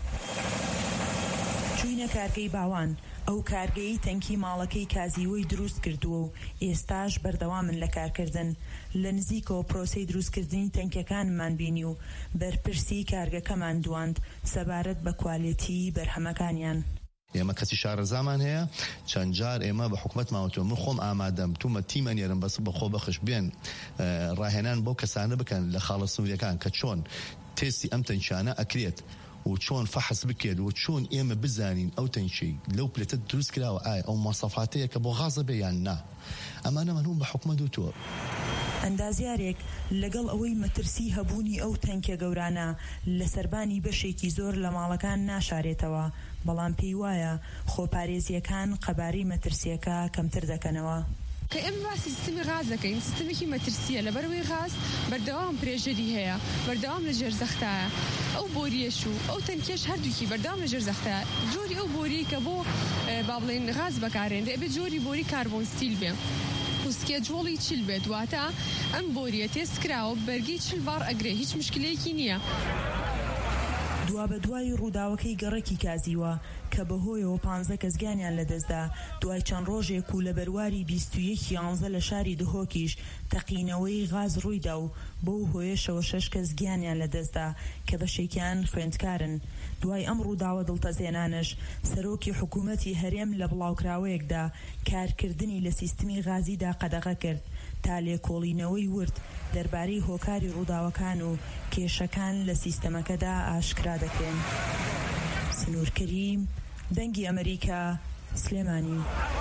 چوینە کارگەی باوان، ئەو کارگەی تەنکی ماڵەکەی کازیوەی دروست کردووە و ئێستاش بەردەوامن لە کارکردن. لە نزیکەوە پرۆسەی دروستکردنی تەنکیەکانمان بینی و بەرپرسی کارگەکەمان دواند سەبارەت بە کوالێتی بەرهەمەکانیان. ئێمە کەسی شارەزامان هەیە، چەند جار ئێمە بە حکومەت ماوەتەوە من خۆم ئامادەم تومە تیمەنێرم بەس بەخۆ بەخش بێن ڕاهێنان بۆ کەسانە بکەن لە خاڵە سنووریەکان کە چۆن تێستی ئەم تەنکیانە ئەکرێت و چۆن فەحس بکرێت و چۆن ئێمە بزانین ئەو تەنکی لەو پلێتە دروست کراوە ئایا ئەو مەسەفاتەیە کە بۆ غازە بێ یان نا. ئەمانە منوم بە حکومەت دوتووە. ئەندازیارێک لەگەڵ ئەوەی مەترسی هەبوونی ئەو تەنکە گەورانە لە سەربانی بەشێکی زۆر لە ماڵەکان ناشارێتەوە، بەڵام پێی وایە خۆپارێزیەکان قەبارەی مەترسیەکە کەمتر دەکەنەوە. کە ئێمە باسی سیستمی غاز دەکەین، سیستمێکی مەترسیە لەبەرەوەی غاز بەردەوام پرێژەری هەیە، بەردەوام لە ژێرزەختایە. ئەو بۆریەش و ئەو تەنکێش هەردووکی بەردەوام لە ژێرزەختایە. جۆری ئەو بۆری کە بۆ با بڵێن غاز بەکارێنرێ ئەبێت جۆری بۆری کاربۆن ستیل بێ. سکێجوڵی چل بێت، واتە ئەم بۆریە تێستکراوە بەرگی چل بار ئەگرێ، هیچ مشکلەیەکی نییە. دوا بە دوای ڕووداوەکەی گەڕەکی کازیوە کە بەهۆیەوە پانزە کەس گیانیان لەدەستدا، دوای چەند ڕۆژێک و لە بەرواری بیست و یەک یانزە لە شاری دهۆکیش تەقینەوەی غاز ڕوویدا و بەو هۆیەشەوە شەش کەس گیانیان لەدەستدا کە بەشێکیان خوێندکارن. دوای ئەم ڕووداوە دڵتەزێنانش سەرۆکی حکوومەتی هەرێم لە بڵاوکراوەیەکدا کارکردنی لە سیستمی غازیدا قەدەغە کرد تا لێکۆڵینەوەی ورد دەربارەی هۆکاری ڕووداوەکان و کێشەکان لە سیستەمەکەدا ئاشکرا دەکرێن. سنوور کەریم، دەنگی ئەمریکا، سلێمانی.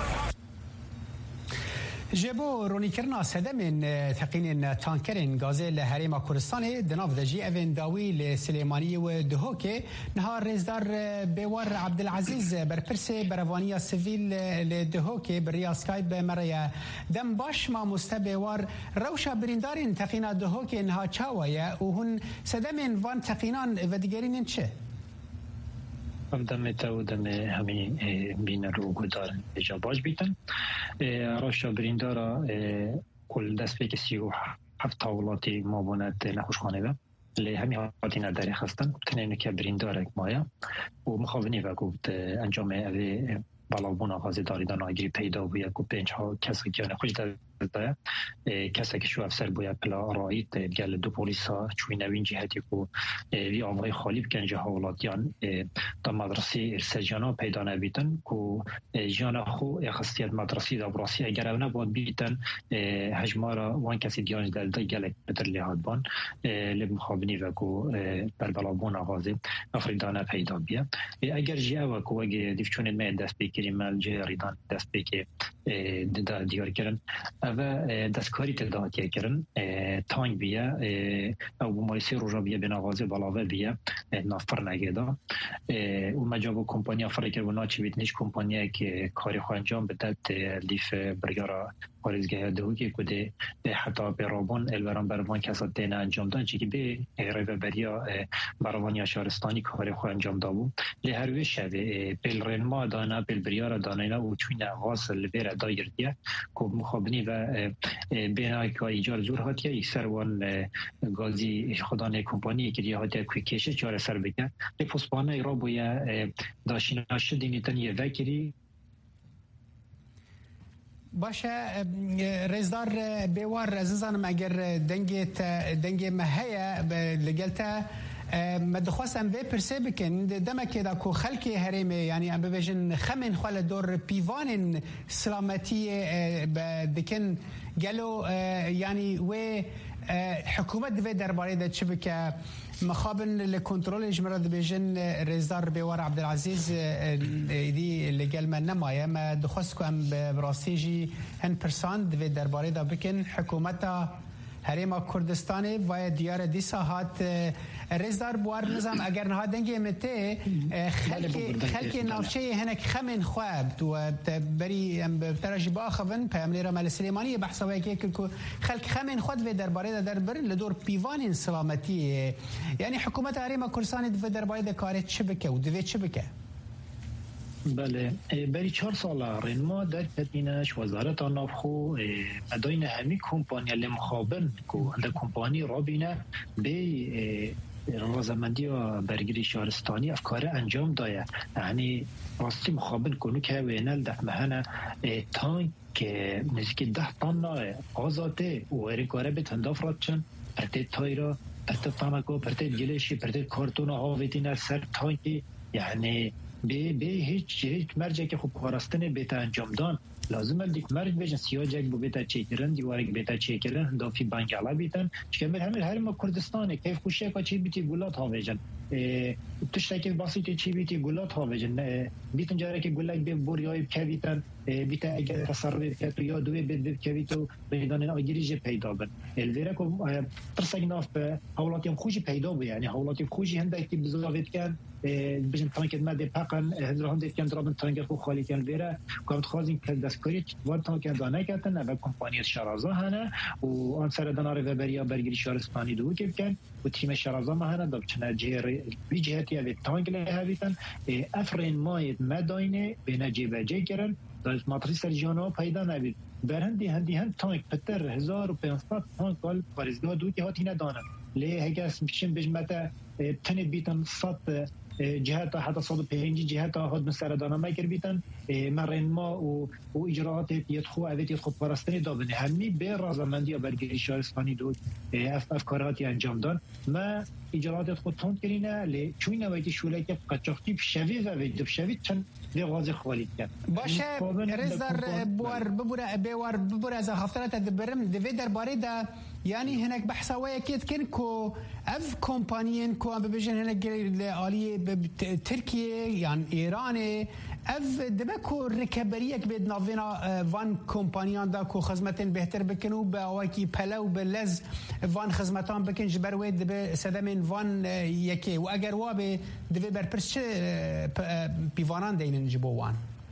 جبو رونیکرنا سدمین تقینین تانکرین گازه لحریم کردستان دناف دجی اوین داوی لسلیمانی و دهوکه نهار رزدار بیوار عبدالعزیز برپرس بروانی سیویل لدهوکه بریا سکایب مریا دم باش ما مستبیوار روشا بریندارین تقینا دهوکه نها چاویه و هن سدمین وان تقینان و دیگرین چه؟ دم تو دم همین بین رو گذار جاباج بیتن راشا بریندارا کل دست به کسی و هفت طاولاتی مابونت نخوش خانه به لی همین حاتی نداری خستن تنینه که بریندارک مایا و مخاونی و گفت انجام اوی بلاوبون آغازی داری داناگیری پیدا بوید گفت پنج ها کسی که خوش داره کسی که شو افسر باید پلا رایت گل دو پولیسا چوی نوین جهتی کو وی آوای خالی بکن جه حولاتیان دا مدرسه ارسجانا پیدا نبیتن کو جانا خو اخستیت مدرسی دا براسی اگر او نباد بیتن هجمارا وان کسی دیانج دلده گلک بتر لیهاد بان لب مخابنی و کو بلبلابون آغازی افریدانه پیدا بیا اگر جه او کو اگه دیفچون ما دست بکری مال جه ریدان دست بکی دیار کرن و دستکاری تداعی کردن تانگ بیا او بمارسی روزا بیا بناغازه بالاوه بیا نافر نگیدا و مجابو کمپانی افریقی و ناچی بیت نیش کمپانی که کاری خو انجام بده لیف برگارا خارجگاه دهوکی کده حتی برابون الوران بروان کسات دین انجام دادن چی که به روی بریا بروانی شهرستانی کاری خو انجام دادن لی هر وی شده بل رنما دانا بل بریار دانینا و چون واصل بیر دایردیه کو مخابنی و بنا که ایجار زور هاتیه ایکسر وان گازی خدا نه کمپانی که دیگه هاتیه کوی کشه چاره سر بکن لی پسپانه ای را بویا داشتیناش دینیتن یه وکری باشه رزدار بیوار عزیزانم اگر دنگت دنگ مهیا لگلتا مدخواستم وی پرسه بکن دمک دا کو خلک حریم یعنی ام ببجن خمن خال دور پیوان سلامتی بکن گلو یعنی و حکومت دوی درباره دا چه بکه مخابن لکنترول جمرات بيجن رزدار بيوار عبد العزيز دي لجل من نمايا ما دخوسكو ام براسيجي هن برسان دفي درباري دا بكن حكومتا هريما كردستاني و ديار دي ساحات رزدار بوار نظام اگر نها دنگي متي خلق خلق نافشي هناك خمن خواب و بري بترجي باخفن بامليرا مال سليمانيه بحثوا هيك خلق خمن خود في درباري در بر لدور بيوان سلامتي يعني حكومه هريما كردستان في درباري د كارت شبكه و دوي شبكه بله بری چهار سال رنما در کتینش وزارت نافخو اداین همی کمپانی لمخابن کو اند کمپانی رابینه به رازمندی و برگری شهرستانی افکار انجام دایا یعنی راستی مخابن کنو که وینل ده مهنه تانک که نزدیک ده تن آزاده و ارگاره به تنداف رادچن پرته تایرا پرته فامکو پرته گلشی پرته کارتون آویدین سر تانکی یعنی به به هیچ هیچ مرجع که خوب کارستن بیتا انجام دان لازم دیک مرج بجن سیاجک بو بیتا چیکرن دیوارک بیتا چیکرن دافی بانک علا بیتن چه همه هر ما کردستان کیف خوشه کا چی بیتی گولات ها وجن تشتكي بسيطة شيء بيتي قلات ها بجن بيتن جارك قلك ببورياي بكبيتن بيتا اگر تصرف کرد یا دوی بد کبیتو میدان آگریج پیدا بن الویرا کو ترسگ ناف حولاتیم خوشی پیدا بو یعنی حولاتیم خوشی هندک کی بزاوت کن بجن تانک مد پقن هزار هندک کن درابن تانک خو خالی کن ویرا کومت خازین کل دستکاری وان تانک دانه کردن و کمپانی شرازا هنه و آن سر دنار و بریا برگری شهرستانی دو که کن و تیم شرازا ما هنه دبچنا جهر بی جهتی و تانک له هبیتن افرین ماید مداینه بین جیب جی کرن داشت ماتریس رجانا پیدا نبید برهندی هندی هند تانک پتر هزار و پانصد تانک کال پارزگاه دو که هاتی ندانن لی هگس میشیم بجمت تنی بیتن صد جهات حتی صد و پنجی جهات هاد مسردانا مگر بیتن مرن ما و و اجراءات یدخو اوید یدخو پرستنی دابنه همی به رازمندی یا برگری شهرستانی دو اف افکاراتی انجام دان ما اجراءات خود تند کرینه لی چون نویتی شوله که قچاقتی بشوی و وید بشوی چند لغاز خالید کرد باشه رزدار بوار ببوره بیوار ببوره از هفتره تدبرم دوی درباره دا یعنی هنک بحثاوی کید کن کو اف کمپانیین کو ام ببیجن هنک عالی ترکیه یعنی ایران اف دبکو رکبریک بید ناوینا وان کمپانیان دا کو خدمتن بهتر بکنو با واکی پلو بلز وان خدمتان بکن جبر وید دب سدمن وان یکی و اگر وابه دبی برپرس چه پیوانان دینن جبو وان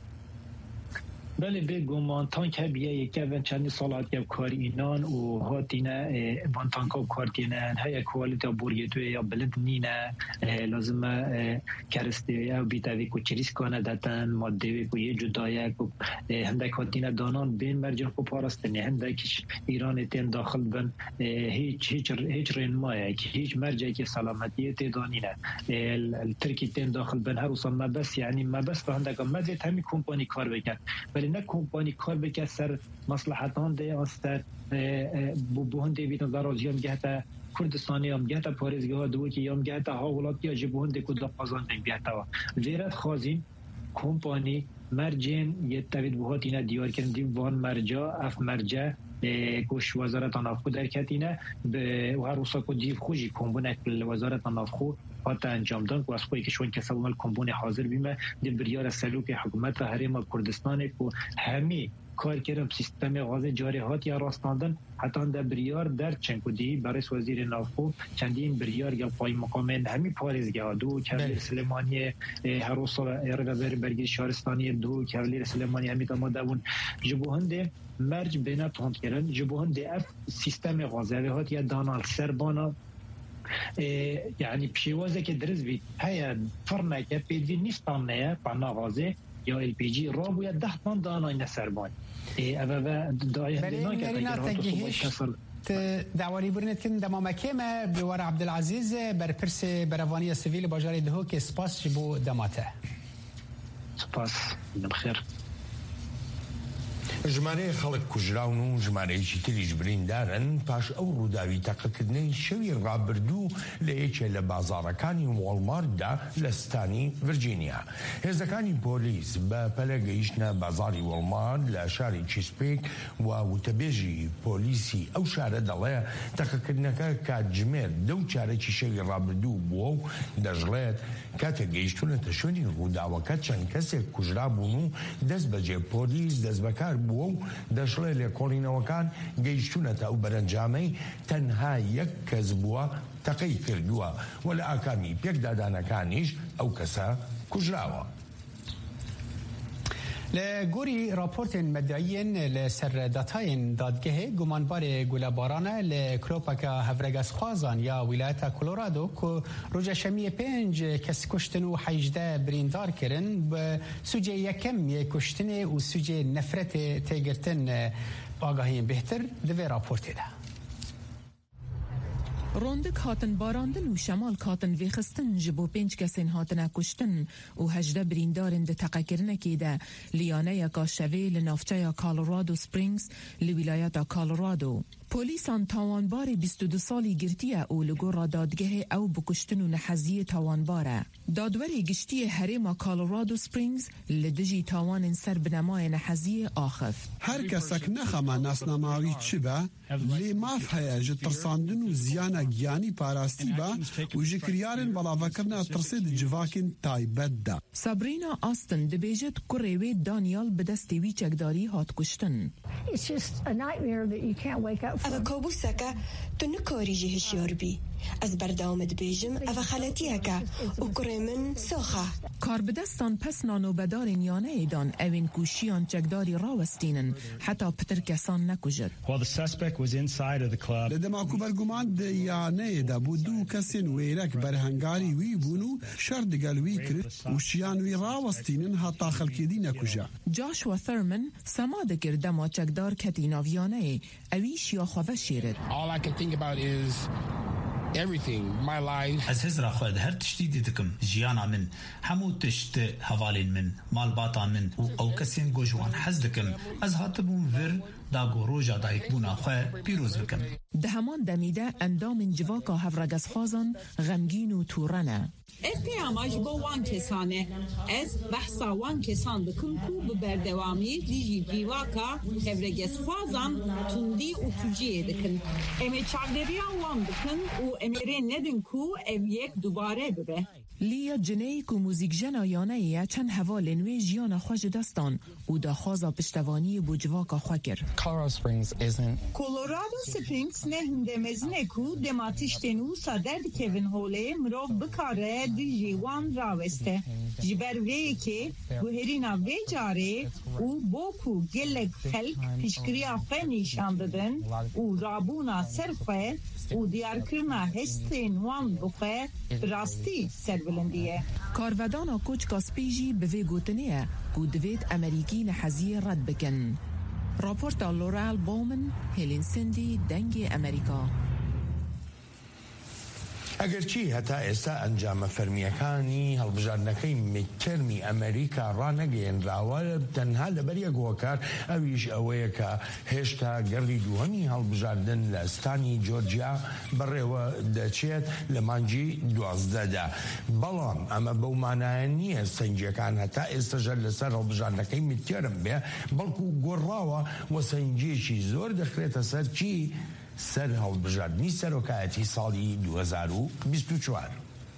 بله بگم تانک بیه یک اون چندی سالات که کاری اینان و هاتینه وان تانکا کارتینه های کوالیتا بوریتو یا بلند نینه لازمه کرسته یا بیتاوی کو چریس کنه داتن ماده کو یه جدایه کو هندک هاتینه دانان بین مرجع کو پاراستنی هندکش ایران تن داخل بن هیچ هیچ هیچ رنمایه که هیچ مرجعی که سلامتی تدانینه ترکی تن داخل بن هر وصل ما بس یعنی ما بس هندک مزه همین کمپانی کار بکن نه کمپانی کار بکه سر مصلحتان ده استر بوهن ده بیتن زراجی هم گهتا کردستانی هم گهتا پارزگاه دو که هم گهتا حاولات یا جبوهن ده کد قازان ده گهتا ویرت خازین کمپانی مرجین یه تاوید بوهات اینا دیار کردن وان مرجع اف مرجع کوش وزارت نافخو در کتینه به هر روسا کو دیو خوشی کمبونه کل وزارت نافخو حتی انجام دادن که از خوی که شون کسب مال کمبونه حاضر بیمه دی بریار سلوک حکومت حریم کردستان کو همی کار کردن سیستم غاز جاریات یا راستاندن حتی در بریار در چنکودی برای وزیر نافخو چندین بریار یا پای مقام همی پارزگاه دو کویر سلیمانی هر روسا ارغبر برگی شهرستانی دو کویر سلیمانی همی تمادون جبوهنده مرج بین تند کردن جبوهن دی اف سیستم غازوی هات یا دانال سربانا یعنی پیوازه که درز بید هیا فرنه که پیدوی نیستان نه پانا غازه یا ال پی جی را باید ده تان دانای نسربان اوه و دعای هندینا که اگر هاتو صبح کسل دعواری برنت کن دمام کم بیوار عبدالعزیز بر پرس بروانی سویل باجاری دهو که سپاس جبو دماته سپاس بخیر ژمارەیە خەڵک کوژراون و ژمارەیەکی تریش بریندارن پاش ئەو ڕووداوی تەقەکردنەی شەوی ڕابردوو لە یەکێ لە بازاڕەکانی وەڵمارتدا لە ستانی ڤرجینیا. هێزەکانی پۆلیس بە پەلە گەیشتنە بازاڕی وەڵمارت لە شاری چیسپێک و وتەبێژی پۆلیسی ئەو شارە دەڵێ تەقەکردنەکە کاتژمێر دەو چارەکی شەوی ڕابردوو بووە و دەژڵێت کاتێک گەیشتونەتە شوێنی ڕووداوەکە چەند کەسێک کوژرا بوون و دەست بەجێ پۆلیس دەست بەکار بوو و دەشڵێ لێکۆڵینەوەکان گەیشتونەتە ئەو بەرەنجامەی تەنها یەک کەس بووە تەقەی کردووە و لە ئاکامی پێکدادانەکانیش ئەو کەسە کوژراوە. لگوری راپورت مدعیین لسر داتاین دادگه گمانبار گلابارانه لکروپاکا هفرگاز خوازان یا ولایت کلورادو که روژه شمی پنج کس کشتن و حیجده بریندار کرن به سوجه یکم یک کشتن و سوجه نفرت تیگرتن آگاهی بهتر دوی راپورت ده. روندک هاتن باراندن و شمال کاتن ویخستن جبو پنج کسین هاتن کشتن و هجده بریندارن ده تقاکرنه که ده لیانه یا کاشوه لنافچه یا کالورادو سپرینگز لولایت کالورادو. پۆلیسان تاوانباری بیست و دو سالی گرتیه و لگورا دادگه او بکشتن و نحزی تاوانباره. دادوری گشتی هرما کالورادو سپرینگز لدجی تاوان سر بنمای نحزی آخف. هر کسک نخما ناسناماوی چی با لی ماف هیا جه ترساندن و زیانا گیانی پاراستی با و جه کریارن بلاوکرنا ترسید جواکن تایبت دا. سابرینا آستن دبیجت کروی دانیال بدستی وی چکداری هات کشتن. It's just a nightmare that you can't wake up from. أفا كابوسك تنكوري جهش يوربي از برداومد بیجم أفا خالتي هكا وكريمن سوخا کاربدستان پس نانوبدارین یانه ایدان اوین کوشیان چکداری راوستینن حتی پتر کسان نکجد. While the suspect was inside of the club. لدماکو برگمان ده یانه دا بودو کسین ویرک برهنگاری وی بونو شردگل وی کرد وشیان وی راوستینن حتی خلکی دی نکجا. جاشوا ثرمن سماده کردما چکدار کتیناو یانه اویش یا خواه شیرد. All I can think about is everything, my life. از هزرا خود هر تشتی دیدکم جیانا من همو تشت حوالین من مال باتا من و او کسین گوجوان حزدکم از هاتبون ور داگو روژا دایک بونا خواه پیروز بکم. ده همان دمیده اندام جواکا هفرگز خازان غمگین و تورنه. از پیامش با وان کسانه از بحثا وان کسان بکن کو ببردوامی دیجی جواکا هفرگز خازان تندی و توجیه دکن. امی چاگدریا وان بکن و امیره ندن کو ام یک دوباره ببه. لیا جنیک و موزیک جنایانه ایه چند حوال نوی جیان خوش دستان و دا خوازا پشتوانی بو جواکا خوکر. Colorado Springs isn't. Colorado Springs نه هندمزنه کو دماتشتنو سادر کوین هوله مرو بکاره دی جوان راوسته. جبر وی که گوهرینا وی جاره و بوکو گلک خلق پیشگریا فنیشان دادن و رابونا صرفه و دیار کرنا هستین وان بخه راستی سربلندیه. کارودانا کوچ کاسپیجی به وی گوتنیه گو دوید امریکی نحزی رد بکن. راپورت لورال بومن هلین سندی دنگ امریکا. ئەگەرچی هەتا ئێستا ئەنجامە فەرمیەکانی هەڵبژاردنەکەی میدتەرمی ئەمریکا ڕانەگەیەنراوە تەنها لەبەر یەک هۆکار ئەویش ئەوەیە کە هێشتا گەڕی دووهەمی هەڵبژاردن لە ئەستانی جۆرجیا بەڕێوە دەچێت لە مانگی دوازدەدا. بەڵام ئەمە بەو مانایە نییە سەنجەکان هەتا ئێستاژە لەسەر هەڵبژاردنەکەی میدتەرم بێ بەڵکو گۆڕاوە و سەنجێکی زۆر دەخرێتە سەر چی؟ سەر هەڵبژاردنی سەرۆکایەتی ساڵی دوو هەزار و بیست و چوار.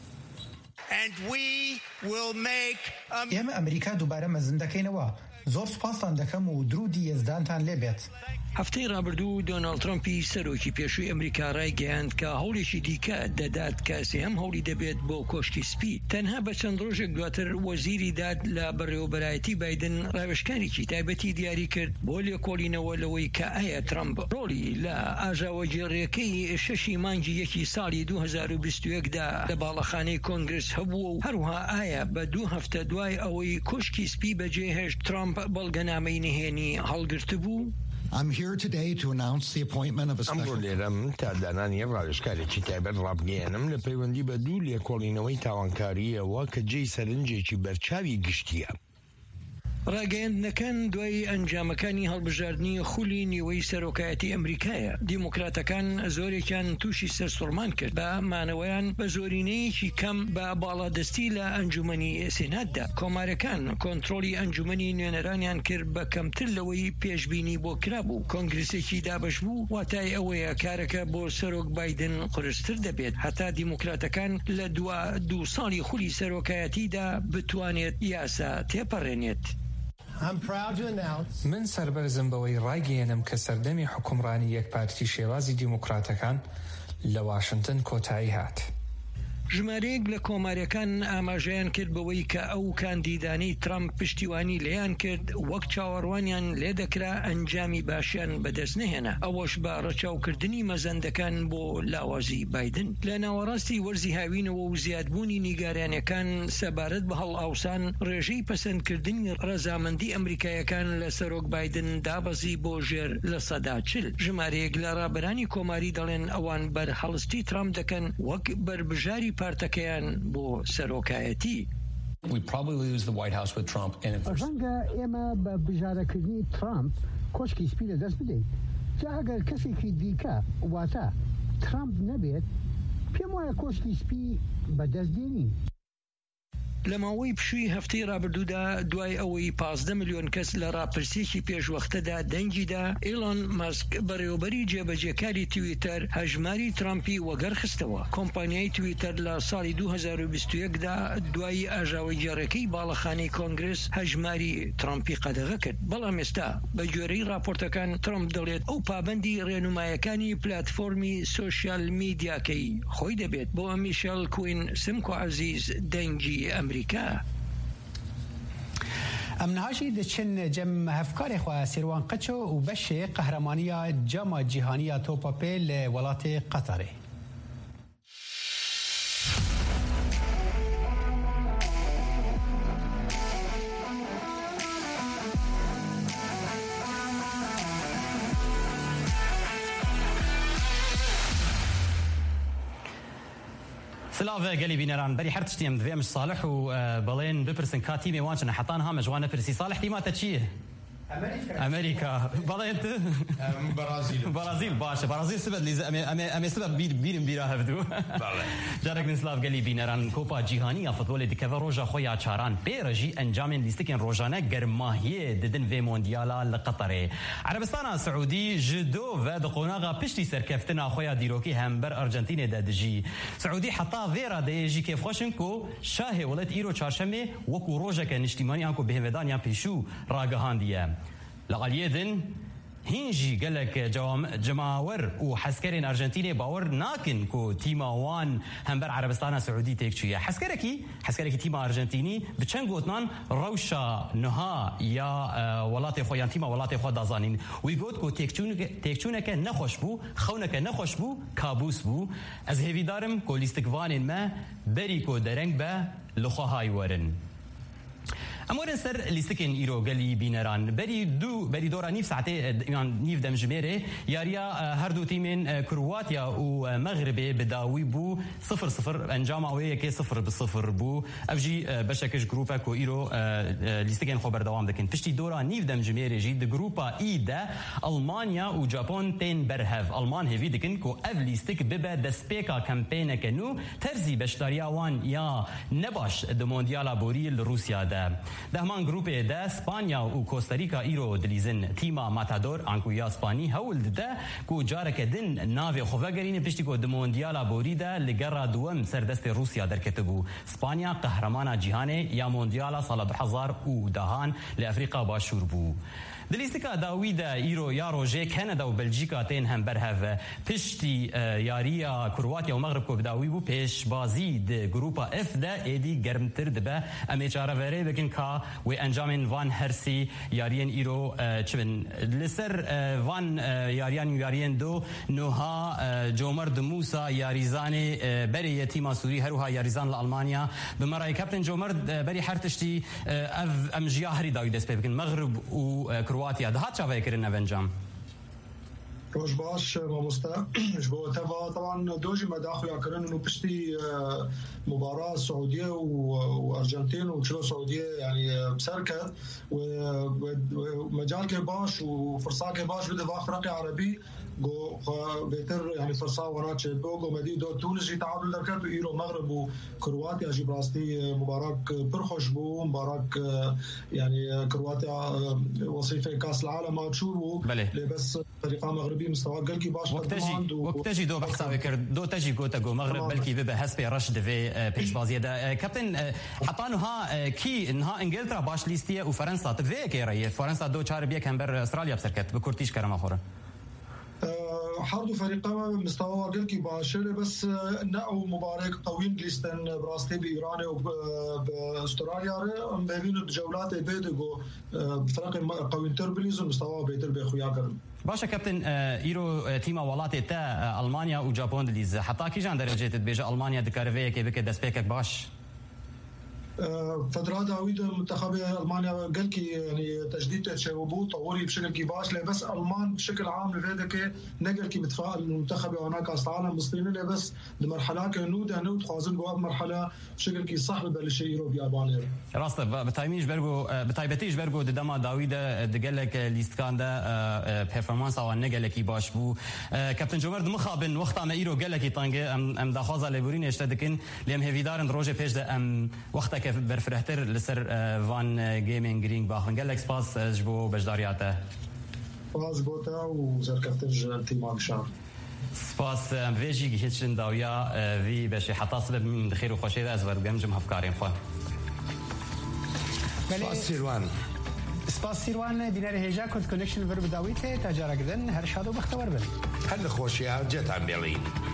ئێمە ئەمریکا دووبارە مەزن دەکەینەوە. زۆر سوپاسان دەکەم و درودی یەزدانتان لێبێت. هەفتەی ڕابردوو دۆناڵد ترامپی سەرۆکی پێشووی ئەمریکا ڕایگەیاند کە هەوڵێکی دیکە دەدات کە سێهەم هەوڵی دەبێت بۆ کۆشتی سپی. تەنها بە چەند ڕۆژێک دواتر وەزیری داد لە بەڕێوەبەرایەتی بایدن ڕاوێژکارێکی تایبەتی دیاری کرد بۆ لێکۆڵینەوە لەوەی کە ئایا ترامپ ڕۆڵی لە ئاژاوەجێڕیەکەی شەشی مانگی یەکی ساڵی دوو هەزار و بیست و یەکدا لە باڵەخانەی کۆنگرس هەبووە و هەروها ئایا بە دوو هەفتە دوای ئەوەی کۆشکی سپی بەجێهێشت ترامپ بەڵگەنامەی نهێنی هەڵگرت بوو. I'm here today to announce the appointment of a special... ئەمڕۆ لێرەم تا دانانی ڕاوێژکارێکی تایبەت ڕابگەیەنم لە پەیوەندی بە دوو لێکۆڵینەوەی تاوانکاریەوە کە جێی سەرنجێکی بەرچاوی گشتیە. ڕاگەیاندنەکان دوای ئەنجامەکانی هەڵبژاردننی خولی نیوەی سەرۆکایەتی ئەمریکایە. دیموکراتەکان زۆرێکیان تووشی سەرسوڕمان کرد بە مانەوەیان بە زۆرینەیەکی کەم بە باڵادەستی لە ئەنجومەنی سێناتدا. کۆمارەکان کۆنتڕۆلی ئەنجومەنی نوێنەرانیان کرد بە کەمتر لەوەی پێشبینی بۆ کرابوو. کۆنگرسێکی دابش بوو واتای ئەوەیە کارەکە بۆ سەرۆک بایدن قورستر دەبێت هەتا دیموکراتەکان لە دوا دوو ساڵی خولی سەرۆکایەتیدا بتوانێت یاسا تێپەڕێنێت. من سربەرزم بەوەی ڕایگەیەنم کە سەردەمی حکومڕانی یەکپارتی شێوازی دیموکراتەکان لە واشنگتن کۆتایی هات. ژمارەیەک لە کۆماریەکان ئاماژەیان کرد بەوەی کە ئەو کاندیدانەی ترامپ پشتیوانی لێیان کرد وەک چاوەڕوانیان لێ دەکرا ئەنجامی باشیان بەدەست نهێنا. ئەوەش بە ڕەچاوکردنی مەزەندەکان بۆ لاوازی بایدن. لە ناوەڕاستی وەرزی هاوینەوە و زیادبوونی نیگاریانەکان سەبارەت بە هەڵ ئاوسان ڕێژەی پەسەندکردنی ڕەزامەندی ئەمریکایەکان لە سەرۆک بایدن دابەزی بۆ ژێر لە سەدا چل. ژمارەیەک لە ڕابەرانی کۆماری دەڵێن ئەوان بەرهەڵستی ترامپ دەکەن وەک بربژاری پارتەکەیان بۆ سەرۆکایەتی. We probably lose the White House with Trump and ڕەنگە ئێمە بە بژارەکردنی ترامپ کۆشکی سپی لەدەست بدەین. جا ئەگەر کەسێکی دیکە واتە ترامپ نەبێت پێم وایە کۆشتی سپی بەدەست دێنین. لە ماوەی پشووی هەفتەی ڕابردوودا دوای ئەوەی پازدە ملیۆن کەس لە ڕاپرسێکی پێشوەختەدا دەنگیدا ئیلۆن ماسک بەڕێوەبەری جێبەجێکاری تویتەر هەژماری ترامپی وەگەرخستەوە. کۆمپانیای تویتەر لە ساڵی دوو هەزار و بیست و یەکدا دوای ئاژاوی گێڕەکەی باڵەخانەی کۆنگرس هەژماری ترامپی قەدەغە کرد. بەڵام ئێستا بە گوێرەی راپۆرتەکان ترامپ دەڵێت ئەو پابەندی ڕێنمایەکانی پلاتفۆرمی سۆشیال میدیاکەی خۆی دەبێت. بۆ میشێل کوین سمکۆ عەزیز دەنگی ئەمریکا. ام نهاجی دچن جم هفکار خواه سیروان قچو و بشه قهرمانیا جام جهانی توپاپی لولات قطره. سلاف قلي بينران بري حرت شتيم ذي مش صالح وبلين ببرسن كاتي ميوانش انا حطانها مجوانا برسي صالح تيما تشيه امريكا امريكا بلا انت برازيل برازيل باشا برازيل سبب لي امي امي سبب بير بير بيرا هفدو جارك نسلاف قلي بينران كوبا جيهانيه فوتبول دي كفر روجا خويا تشاران بيرجي انجام ليستكن روجانا گرماهيه ددن في مونديالا لقطر عربستان سعودي جدو فاد قوناغا بشتي سركفتنا خويا ديروكي همبر ارجنتين دادجي سعودي حطا فيرا ديجي كيف خوشنكو شاهي ولات ايرو چارشمه وكو روجا كان اجتماعي انكو بهمدان يا بيشو راغهانديه لغاليدن هنجي قالك جماور وحسكرين أرجنتيني باور ناكن كو تيما وان همبر عربستان سعودي تيكشيا حسكركي حسكركي تيما أرجنتيني بتشن قوتنان روشا نها يا ولاتي خويا تيما ولاتي خو دازانين ويقول كو تيكشونك تيكشونك نخوش بو خونك نخوش بو كابوس بو از هيفي دارم كو ليستكفانين ما بريكو درنگ با لخو هاي ورن امور سر لیستکن ایرو گلی بینران بری دو بری دورا نیف ساعته يعني نیف دم جميره یاریا هر دو تیمین کرواتیا و مغربی بداوی بو صفر صفر انجام اوی که صفر بصفر بو افجی بشکش گروپا کو ایرو لیستکن خبر دوام دکن پشتی دورا نیف دم جميره جی د گروپا ای ده المانیا و ژاپن تین برهف المان هوی دکن کو اف لیستک ببا دسپیکا کمپین کنو ترزی بشتاریا وان یا نباش د موندیالا بوری روسیا ده ده همان گروپ ده اسپانیا و کوستاریکا ایرو دلیزن تیما ماتادور انکو یا اسپانی هول ده کو جارک دن ناوی خوفگرین پشتی کو د موندیالا بوری ده لگرا دوم سردست روسیا در کتبو اسپانیا قهرمان جهان یا موندیالا سال دو هزار و دهان لافریقا باشور بو دلیستکا داویدا ایرو یا روژه کانادا و بلژیکا تین هم برهف پشتی یاریا کرواتیا و مغرب کو بداوی بو پیش بازی د گروپا اف ده ایدی گرمتر دبه امی چاره وره بکن کا و انجام وان هرسی یارین ایرو چبن لسر وان یاریان یارین دو نوها جومرد موسا یاریزان بری یتیما سوری هروها یاریزان لالمانیا بمرای کاپتن جومرد بری حرتشتی اف ام جیاهری داوی دست بکن مغرب و كرواتيا ده هاتشا فاكرين افنجام روش باش ماموستا جبو تبا طبعا دوجي مداخل ياكرن انه بشتي مباراه سعوديه وارجنتين وشلو سعوديه يعني مسركت ومجال باش وفرصه باش بده افريقيا عربي جو بيتر يعني فرصه ورات بوغو مديدو تونس تعادل دركات ايرو مغرب وكرواتيا جي براستي مباراه برخوش بو مباراه يعني كرواتيا وصيفه كاس العالم تشورو بس فريق مغربي مستوى قلكي باش وقتجي وقتجي دو بحسابي كر دو تجي جوتا جو مغرب بلكي بيبقى هسبي رشد في بيش بازيدا كابتن حطانو ها كي انها انجلترا باش ليستيه وفرنسا تفيك يا ري فرنسا دو تشار بيك همبر استراليا بسركت بكورتيش كرم اخره حردو فريقا مستوى قلكي باشر بس نقو مبارك قوين جلستن براستي بإيران وبأستراليا بيبينو جولات بيدقو فرق قوين تربليز ومستوى بيتر بيخويا قرم باشا كابتن ايرو تيما ولاتي تا المانيا وجابون دليز حتى كي جان درجه تبيجا المانيا دكارفيه كي بك دسبيكك باش فترة داوود منتخب ألمانيا قال كي يعني تجديد تشوبو طوري بشكل كيفاش لا بس ألمان بشكل عام لذلك نقل كي متفائل المنتخب هناك كأس العالم مسلمين لا بس المرحلة كنود هنود خوازن جواب مرحلة بشكل كي صح ببلش يورو بيابانيا راسته بتايميش برجو بتايبتيش برجو دما داوود دقلك ليست كان ده performance أو نقل كي باش بو كابتن جمرد مخابن وقت عم إيرو قلك طنجة أم أم دخازة لبورين يشتدكن ليم هفيدارن روجي بيش ده أم وقتك برفرهتر لسر فان جيمينج جرين باخن قال لك سباس جبو بجدارياته سباس بوتا وزركفتر تيمان بشار سپاس ام ویجی هیچن داویا وی بشه حتی سبب من خیر و خوشی از ورگم جم هفکاریم خو سپاس سیروان سپاس سیروان دینار هجا کد کنکشن ورب داویته تجارت دن هر شادو بختور بن هل خوشی ها جت عم بیلین